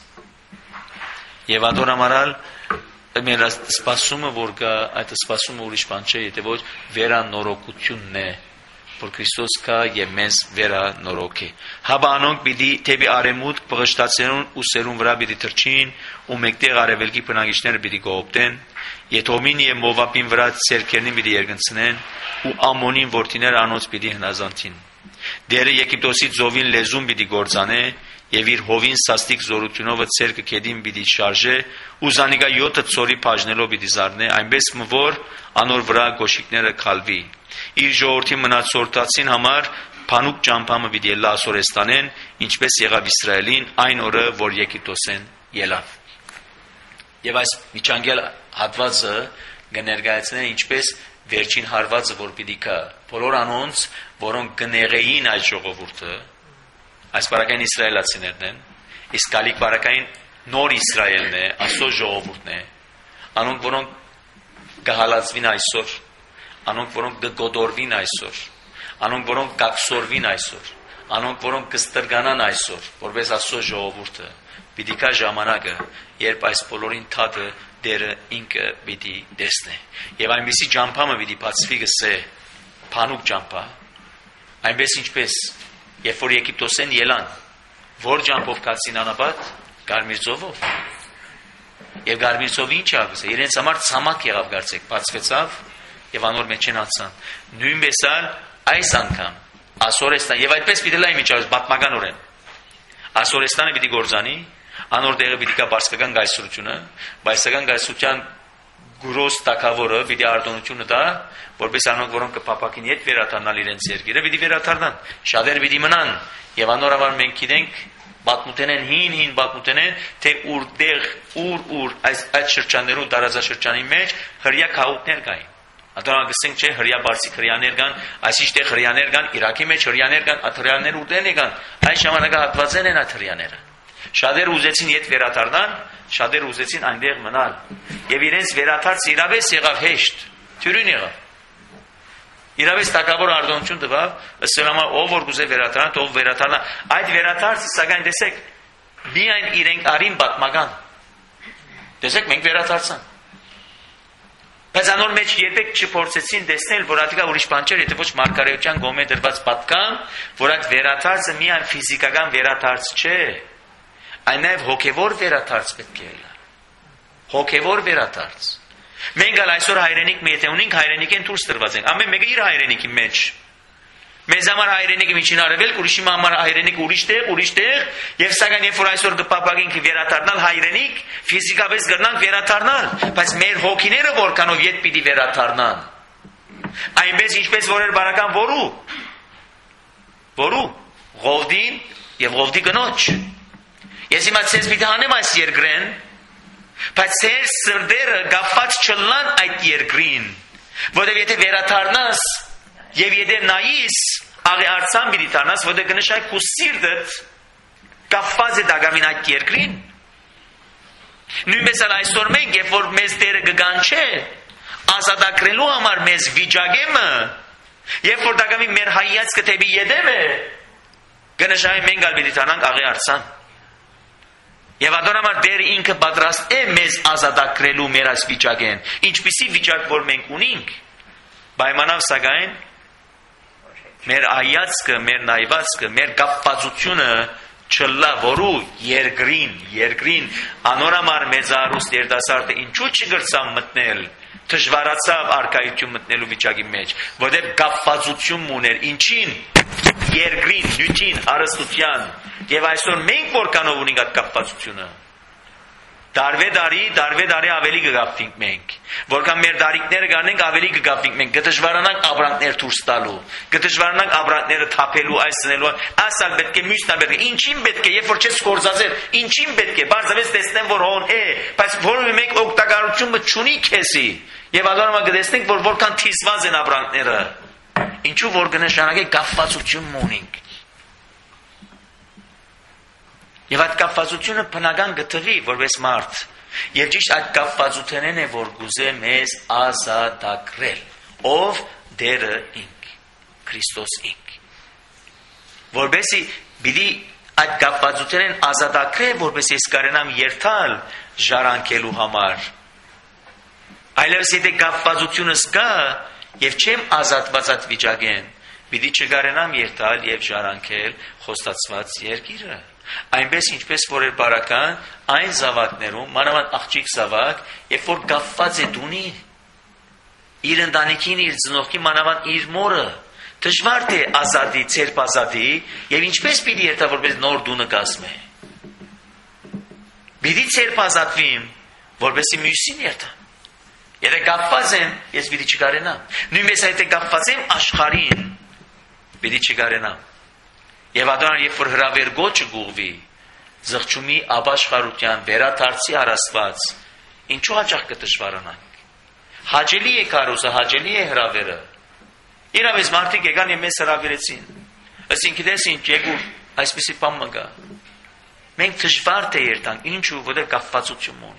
Եվ adoramaral մեր սպասումը, որ կա, այդ սպասումը ուրիշ բան չէ, եթե ոչ վերանորոգությունն է, որ Քրիստոս կա եւ մեզ վերանորոգի։ Հաբա անոնք պիտի թեպի արեմուտք բղշտացերուն ու սերուն վրա պիտի թրջին ու մեկտեղ արևելքի բնակիչները պիտի գողոպտեն, Եթոմին եւ Մովաբին վրա ցերկերնին պիտի երգնցնեն ու Ամոնին որդիները անոց պիտի հնազանդին։ Դերը Եգիպտոսի ծովին լեզուն պիտի գործանե եւ իր հովին սաստիկ զորությունով ցերկը կեդին պիտի շարժե ու զանիգա յոթը ծորի բաժնելով պիտի զարնե, այնպես որ անոր վրա գոշիկները քալվի։ Իր ժողովրդի մնացորդացին համար փանուկ ճամփամը պիտի ելա Ասորեստանեն, ինչպես եղավ Իսրայելին այն օրը, որ Եգիպտոսեն ելավ։ Եվ այս միջանկյալ հատվածը կներկայացնե ինչպես վերջին հարվածը, որ պիտի կա բոլոր անոնց, որոնք կներեին այդ ժողովուրդը, այս բարակային իսրայելացիներն են, իսկ գալիք բարակային նոր Իսրայելն է, Աստծո ժողովուրդն է, անոնք որոնք կհալածվին այսօր, անոնք որոնք կգոդորվին այսօր, անոնք որոնք կակսորվին այսօր, անոնք որոնք կստրգանան այսօր, որպես Աստծո ժողովուրդը, պիտի կա ժամանակը, երբ այս բոլորին թաթը դերը ինքը պիտի տեսնե։ Եվ այնպիսի ճամփամը պիտի բացվի գսե, փանուկ ճամփա, այնպես ինչպես երբ որ Եգիպտոսեն ելան, որ ճամփով կացին անապատ, Կարմիր ծովով։ Եվ Կարմիր ծովը ինչ աղսը, իրենց համար ցամաք եղավ գարցեք, բացվեցավ եւ անոր մեջ են անցան։ Նույնպես ալ այս անգամ Ասորեստան եւ այդպես պիտի լայ միջազգ պատմականորեն։ Ասորեստանը պիտի գործանի, անոր տեղը պիտի կա բարձկական գայսրությունը, բայսական գայսրության գուրոս տակավորը պիտի արտոնությունը դա, որպես անոնք որոնք կփապակին հետ վերաթարնալ իրենց երկիրը, պիտի վերաթարնան, շատերը պիտի մնան եւ անորավար մենք գիտենք պատմութենեն հին-հին պատմութենեն թե ուրտեղ ուր-ուր այս այդ շրջաններու տարածաշրջանի մեջ հրյա քաղաքներ կային։ Ադրանք ասենք չէ հրյա բարձիկ հրյաներ կան, այսիշտե հրյաներ կան, Իրաքի մեջ հրյաներ կան, այդ հրյաները ուրտեն եկան, այս ժամանակահատվածեն են այդ հրյաները։ Շատերը ուզեցին իդ վերաթարնան, շատերը ուզեցին այնտեղ մնալ։ Եվ իրենց վերաթարցը իրավես եղավ հեշտ, թյուրին եղավ։ Իրավես տակավոր արտոնություն տվավ, ըստ ով որ գուզե վերաթարնա, ով վերաթարնա։ Այդ վերաթարցը սակայն տեսեք, միայն իրենք արին պատմական։ Տեսեք, մենք վերաթարցան։ Բայց անոր մեջ երբեք չփորձեցին տեսնել, որ ադիգա ուրիշ բան չէր, եթե ոչ մարգարեության գոմե դրված պատկան, որ այդ վերաթարցը միայն ֆիզիկական վերաթարց չէ, այն նաև հոգևոր վերաթարց պետք է լինի։ Հոգևոր վերաթարց։ Մենք ալ այսօր հայրենիք մի եթե ունենք, հայրենիքեն դուրս տրված ենք։ Ամեն մեկը իր հայրենիքի մեջ։ Մեզ համար հայրենիքը միջին արևելք, ուրիշի համար հայրենիքը ուրիշ տեղ, ուրիշ տեղ, եւ սակայն երբ որ այսօր կպապակենք վերաթարնալ հայրենիք, ֆիզիկապես կգնանք վերաթարնալ, բայց մեր հոգիները որքանով իդ պիտի վերաթարնան։ Այնպես ինչպես որ էր բարական որու։ Որու Ղովդին եւ Ղովդի կնոջ։ Ես հիմա ցես պիտի անեմ այս երկրեն, բայց ցեր սրդերը գապած չլան այդ երկրին, որովհետեւ եթե վերաթարնաս եւ եթե նայիս աղի արցան պիտի դառնաս, որովհետեւ կնշայ քու սիրտդ կապված է դագամին այդ երկրին։ Նույնպես այսօր մենք երբ որ մեզ Տերը կգանչե ազատագրելու համար մեզ վիճակեմը, երբ որ դագամի մեր հայացքը դեպի յետև է, կնշայ մենք ալ պիտի դառնանք աղի արցան։ Եվ ադոնամար Տերը ինքը պատրաստ է մեզ ազատագրելու մեր այս վիճակեն, ինչպիսի վիճակ որ մենք ունենք, պայմանավ սակայն մեր այացքը, մեր նայվածքը, մեր կապվածությունը չլա որու երկրին, երկրին անորամար մեծարուստ երդասարտը ինչու չգրցավ մտնել, դժվարացավ արկայություն մտնելու վիճակի մեջ, որտեղ կապվածություն ուներ, ինչին, երկրին, նյութին, հարստության, եւ այսօր մենք որքանով ունենք այդ կապվածությունը։ Դարվե դարի, դարվե դարի ավելի կգապվենք մենք։ Որքան մեր դարիքները գանենք ավելի կգապվենք մենք։ Կդժվարանանք ապրանքներ դուրս տալու, կդժվարանանք ապրանքները թափելու, այս ցնելու, ասալ պետք է մյուսնա պետք է։ Ինչին պետք է, երբ որ չես կորզածել, ինչին պետք է։ Բարձրապես տեսնեմ որ հոն է, բայց որովհետեւ մենք օգտակարությունը չունի քեսի։ Եվ ադոնամա կտեսնենք որ որքան թիսված են ապրանքները։ Ինչու որ կնշանակե կապվածություն ունենք։ Եվ այդ կապվածությունը բնական գտվի որպես մարդ։ Եվ ճիշտ այդ կապվածությունն է որ գուզե մեզ ազատագրել, ով Տերը ինք, Քրիստոս ինք։ Որպեսի բիդի այդ կապվածությունն ազատագրել, որպես ես կարենամ երթալ ժառանգելու համար։ Այլևս եթե կապվածությունս կա եւ չեմ ազատված այդ վիճակեն, բիդի չկարենամ երթալ եւ ժառանգել խոստացված երկիրը։ Այնպես ինչպես որ էր բարական այն զավակներում, մանավանդ աղջիկ զավակ, երբ որ կապված է դունի, իր ընտանիքին, իր ծնողքին, մանավանդ իր մորը, դժվար թե ազատի, ցերպ ազատի, եւ ինչպես պիտի երթա որպես նոր դունը կազմե։ Պիտի ցերպ ազատվիմ, որպեսի մյուսին երթա։ Եթե կապված եմ, ես պիտի չկարենամ։ Նույնպես եթե կապված եմ աշխարհին, պիտի չկարենամ։ Եվ ադոնար երբ որ հրավեր գոչը գուղվի, զղջումի ապաշխարության վերաթարցի առաստված, ինչու հաճախ կդժվարանանք։ Հաճելի է կարուսը, հաճելի է հրավերը։ Իրավես մարդիկ եկան եւ մեզ հրավերեցին։ Ըստ ինքնես ինչ եկու այսպեսի բան մը գա։ Մենք դժվար թե երթանք, ինչու որտեղ կապվածություն ունի։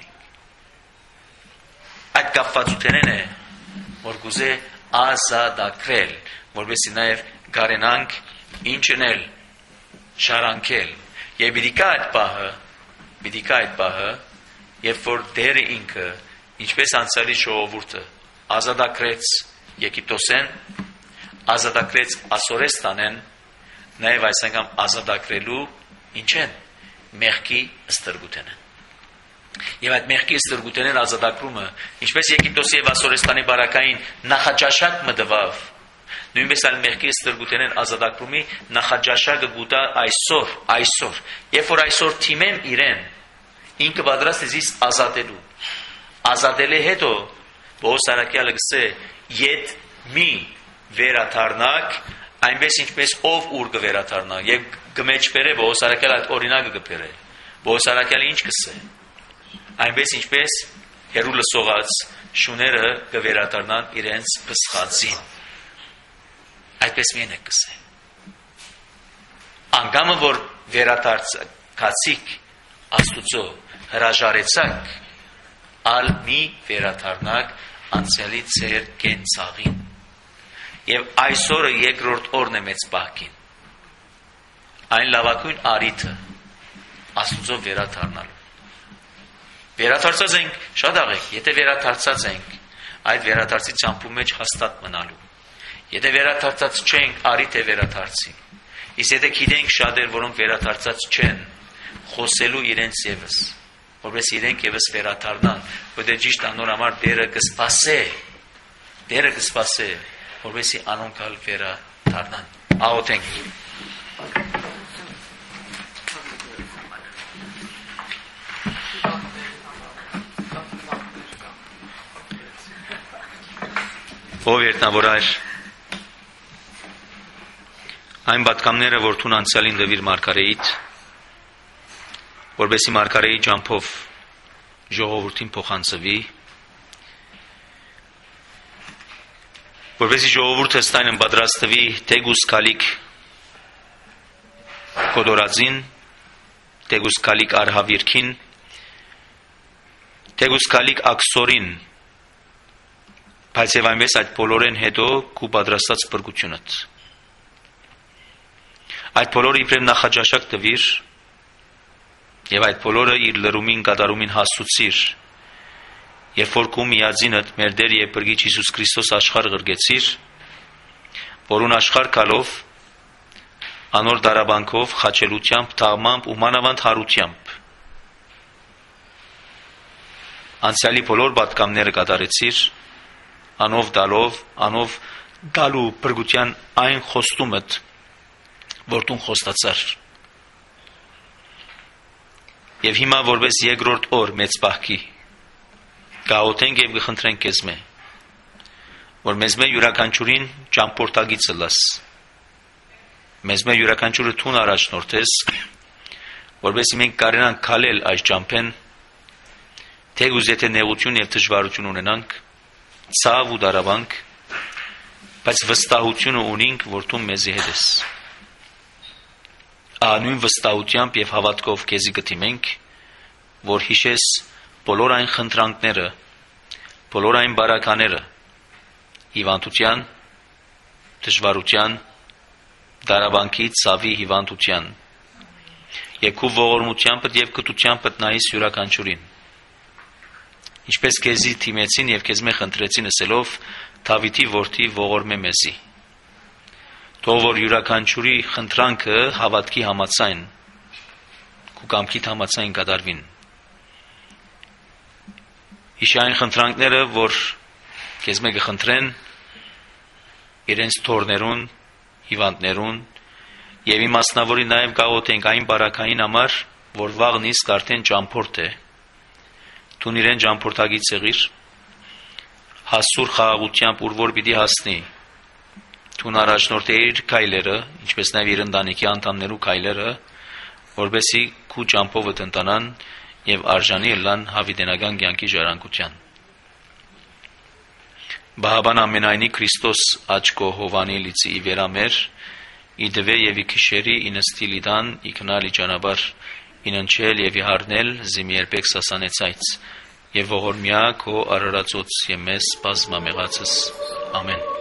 Այդ կապվածությունն է, որ գուզե ազատագրել, որովհետեւ նաեւ գարենանք ինչնել, շարանկել, եւ բիդիկա այդ պահը, բիդիկա այդ պահը, երբ որ Տերը ինքը, ինչպես անցյալի ժողովուրդը ազատագրեց Եգիպտոսեն, ազատագրեց Ասորեստանեն, նաև այս անգամ ազատագրելու ինչ են մեղքի ստրգութեն են։ Եվ այդ մեղքի ստրգութեն են ազատագրումը, ինչպես Եգիպտոսի և Ասորեստանի բարակային նախաճաշակ մտվավ, նույնպես այլ մեղքի ստրգութեն են ազատագրումի նախաճաշակը գուտա այսօր, այսօր, երբ որ այսօր թիմեն իրեն, ինքը պատրաստ է զիս ազատելու, ազատելի հետո, Պողոս Արաքյալը գսե, ետ մի վերաթարնակ, այնպես ինչպես ով ուր կվերաթարնա, և գմեջպեր է, Պողոս Արաքյալը այդ օրինակը գպեր է, Պողոս Արաքյալը ինչ գսե, այնպես ինչպես հերու լսողած շուները կվերաթարնան իրենց պսխածին, այդպես միայն է գսե, անգամը որ վերաթարցացիք Աստուծո հրաժարեցակ, ալ մի վերաթարնակ անցյալի ծեր կենցաղին, և այսօրը երկրորդ օրն է մեծ պահքին, այն լավակույն արիթը Աստուծո վերաթարնալու, վերաթարցած ենք շատ աղեք, եթե վերաթարցած ենք, այդ վերաթարցի ճամփու մեջ հաստատ մնալու, եթե վերաթարցած չենք, արիթ է վերաթարցի, իսկ եթե գիտենք շատեր, որոնք վերաթարցած չեն, խոսելու իրենց ևս, որպես իրենք ևս վերաթարնան, որտեղ ճիշտ անոր համար դերը կսպասե, դերը կսպասե, որպեսի անոնքալ վերաթարնան, աղոթենք։ Ով երտնավորայր, այն պատկամները, որ թուն անցյալին դվիր մարգարեիդ, որպեսի մարգարեի ջամփով ժողովրդին փոխանցվի, որպեսի ժողովուրդը ստանան պատրաստվի թեգուս կալիք կոդորածին, թեգուս կալիք արհավիրքին, թեգուս կալիք աքսորին, բայց եւ այնպես այդ բոլորեն հետո կու պատրաստած բրգությունդ։ Այդ բոլորը իբրև նախաճաշակ տվիր եւ այդ բոլորը իր լրումին կատարումին հասցուցիր, երբ որ կու միածինդ մեր Տեր եւ Բրգիչ Հիսուս Քրիստոս աշխարհ ղրգեցիր, որուն աշխարհ կալով, անոր դարաբանքով, խաչելությամբ, թաղմամբ ու մանավանդ հարությամբ անցյալի բոլոր պատկամները կատարեցիր, անով դալով, անով դալու բրգության այն խոստումդ, որ տուն խոստացար։ Եվ հիմա որպես երկրորդ օր մեծ պահքի, գաղութենք և գխնդրենք կեզ մե, որ մեզ մե յուրականչուրին ճամպորտագիցը լաս, մեզ մե յուրականչուրը թուն առաջնորդես, որպեսի մենք կարենանք կալել այս ճամպեն, թեգուզ եթե նեղություն և դժվարություն ունենանք, ցավ ու դարաբանք, բայց վստահությունը ունենք, որ դու մեզի հետ ես։ Անույն վստահությամբ և հավատքով քեզի կդիմենք, որ հիշես բոլոր այն խնդրանքները, բոլոր այն բարակաները, հիվանդության, դժվարության, դարաբանքի, ցավի հիվանդության, եւ քու ողորմությամբ եւ կտությամբ նայես յուրականչուրին։ Ինչպես քեզի թիմեցին եւ քեզ մե խնդրեցին ասելով Դավիթի որդի ողորմե մեզի։ Թող որ յուրականչուրի խնդրանքը հավատքի համաձայն, քու կամքիդ համաձայն կատարվին։ Հիշի այն խնդրանքները, որ քեզ մե կխնդրեն իրենց թորներուն, հիվանդներուն եւ իմաստնավորի նաեւ գաղութենք այն բարակային համար, որ վաղն իսկ արդեն ճամփորդ է։ Թուն իրեն ճամփորդագից եղիր, հասուր խաղաղությամբ ուր որ պիտի հասնի, թուն առաջնորդ է իր քայլերը, ինչպես նաև իր ընտանիքի անդամներու քայլերը, որպեսզի քու ճամփովը տնտանան եւ արժանի լան հավիտենական կյանքի ժառանգության։ Բահաբան ամենայնի Քրիստոս աչքո հովանի լիցի իվերամեր, իդվե եւ իքիշերի ինստիլիդան իքնալի ճանապարհ իննչել եւ իհարնել զիմի երբեք սասանեցայց եւ ողորմյա քո արարածոց եւ մեզ բազմամեղացս ամեն։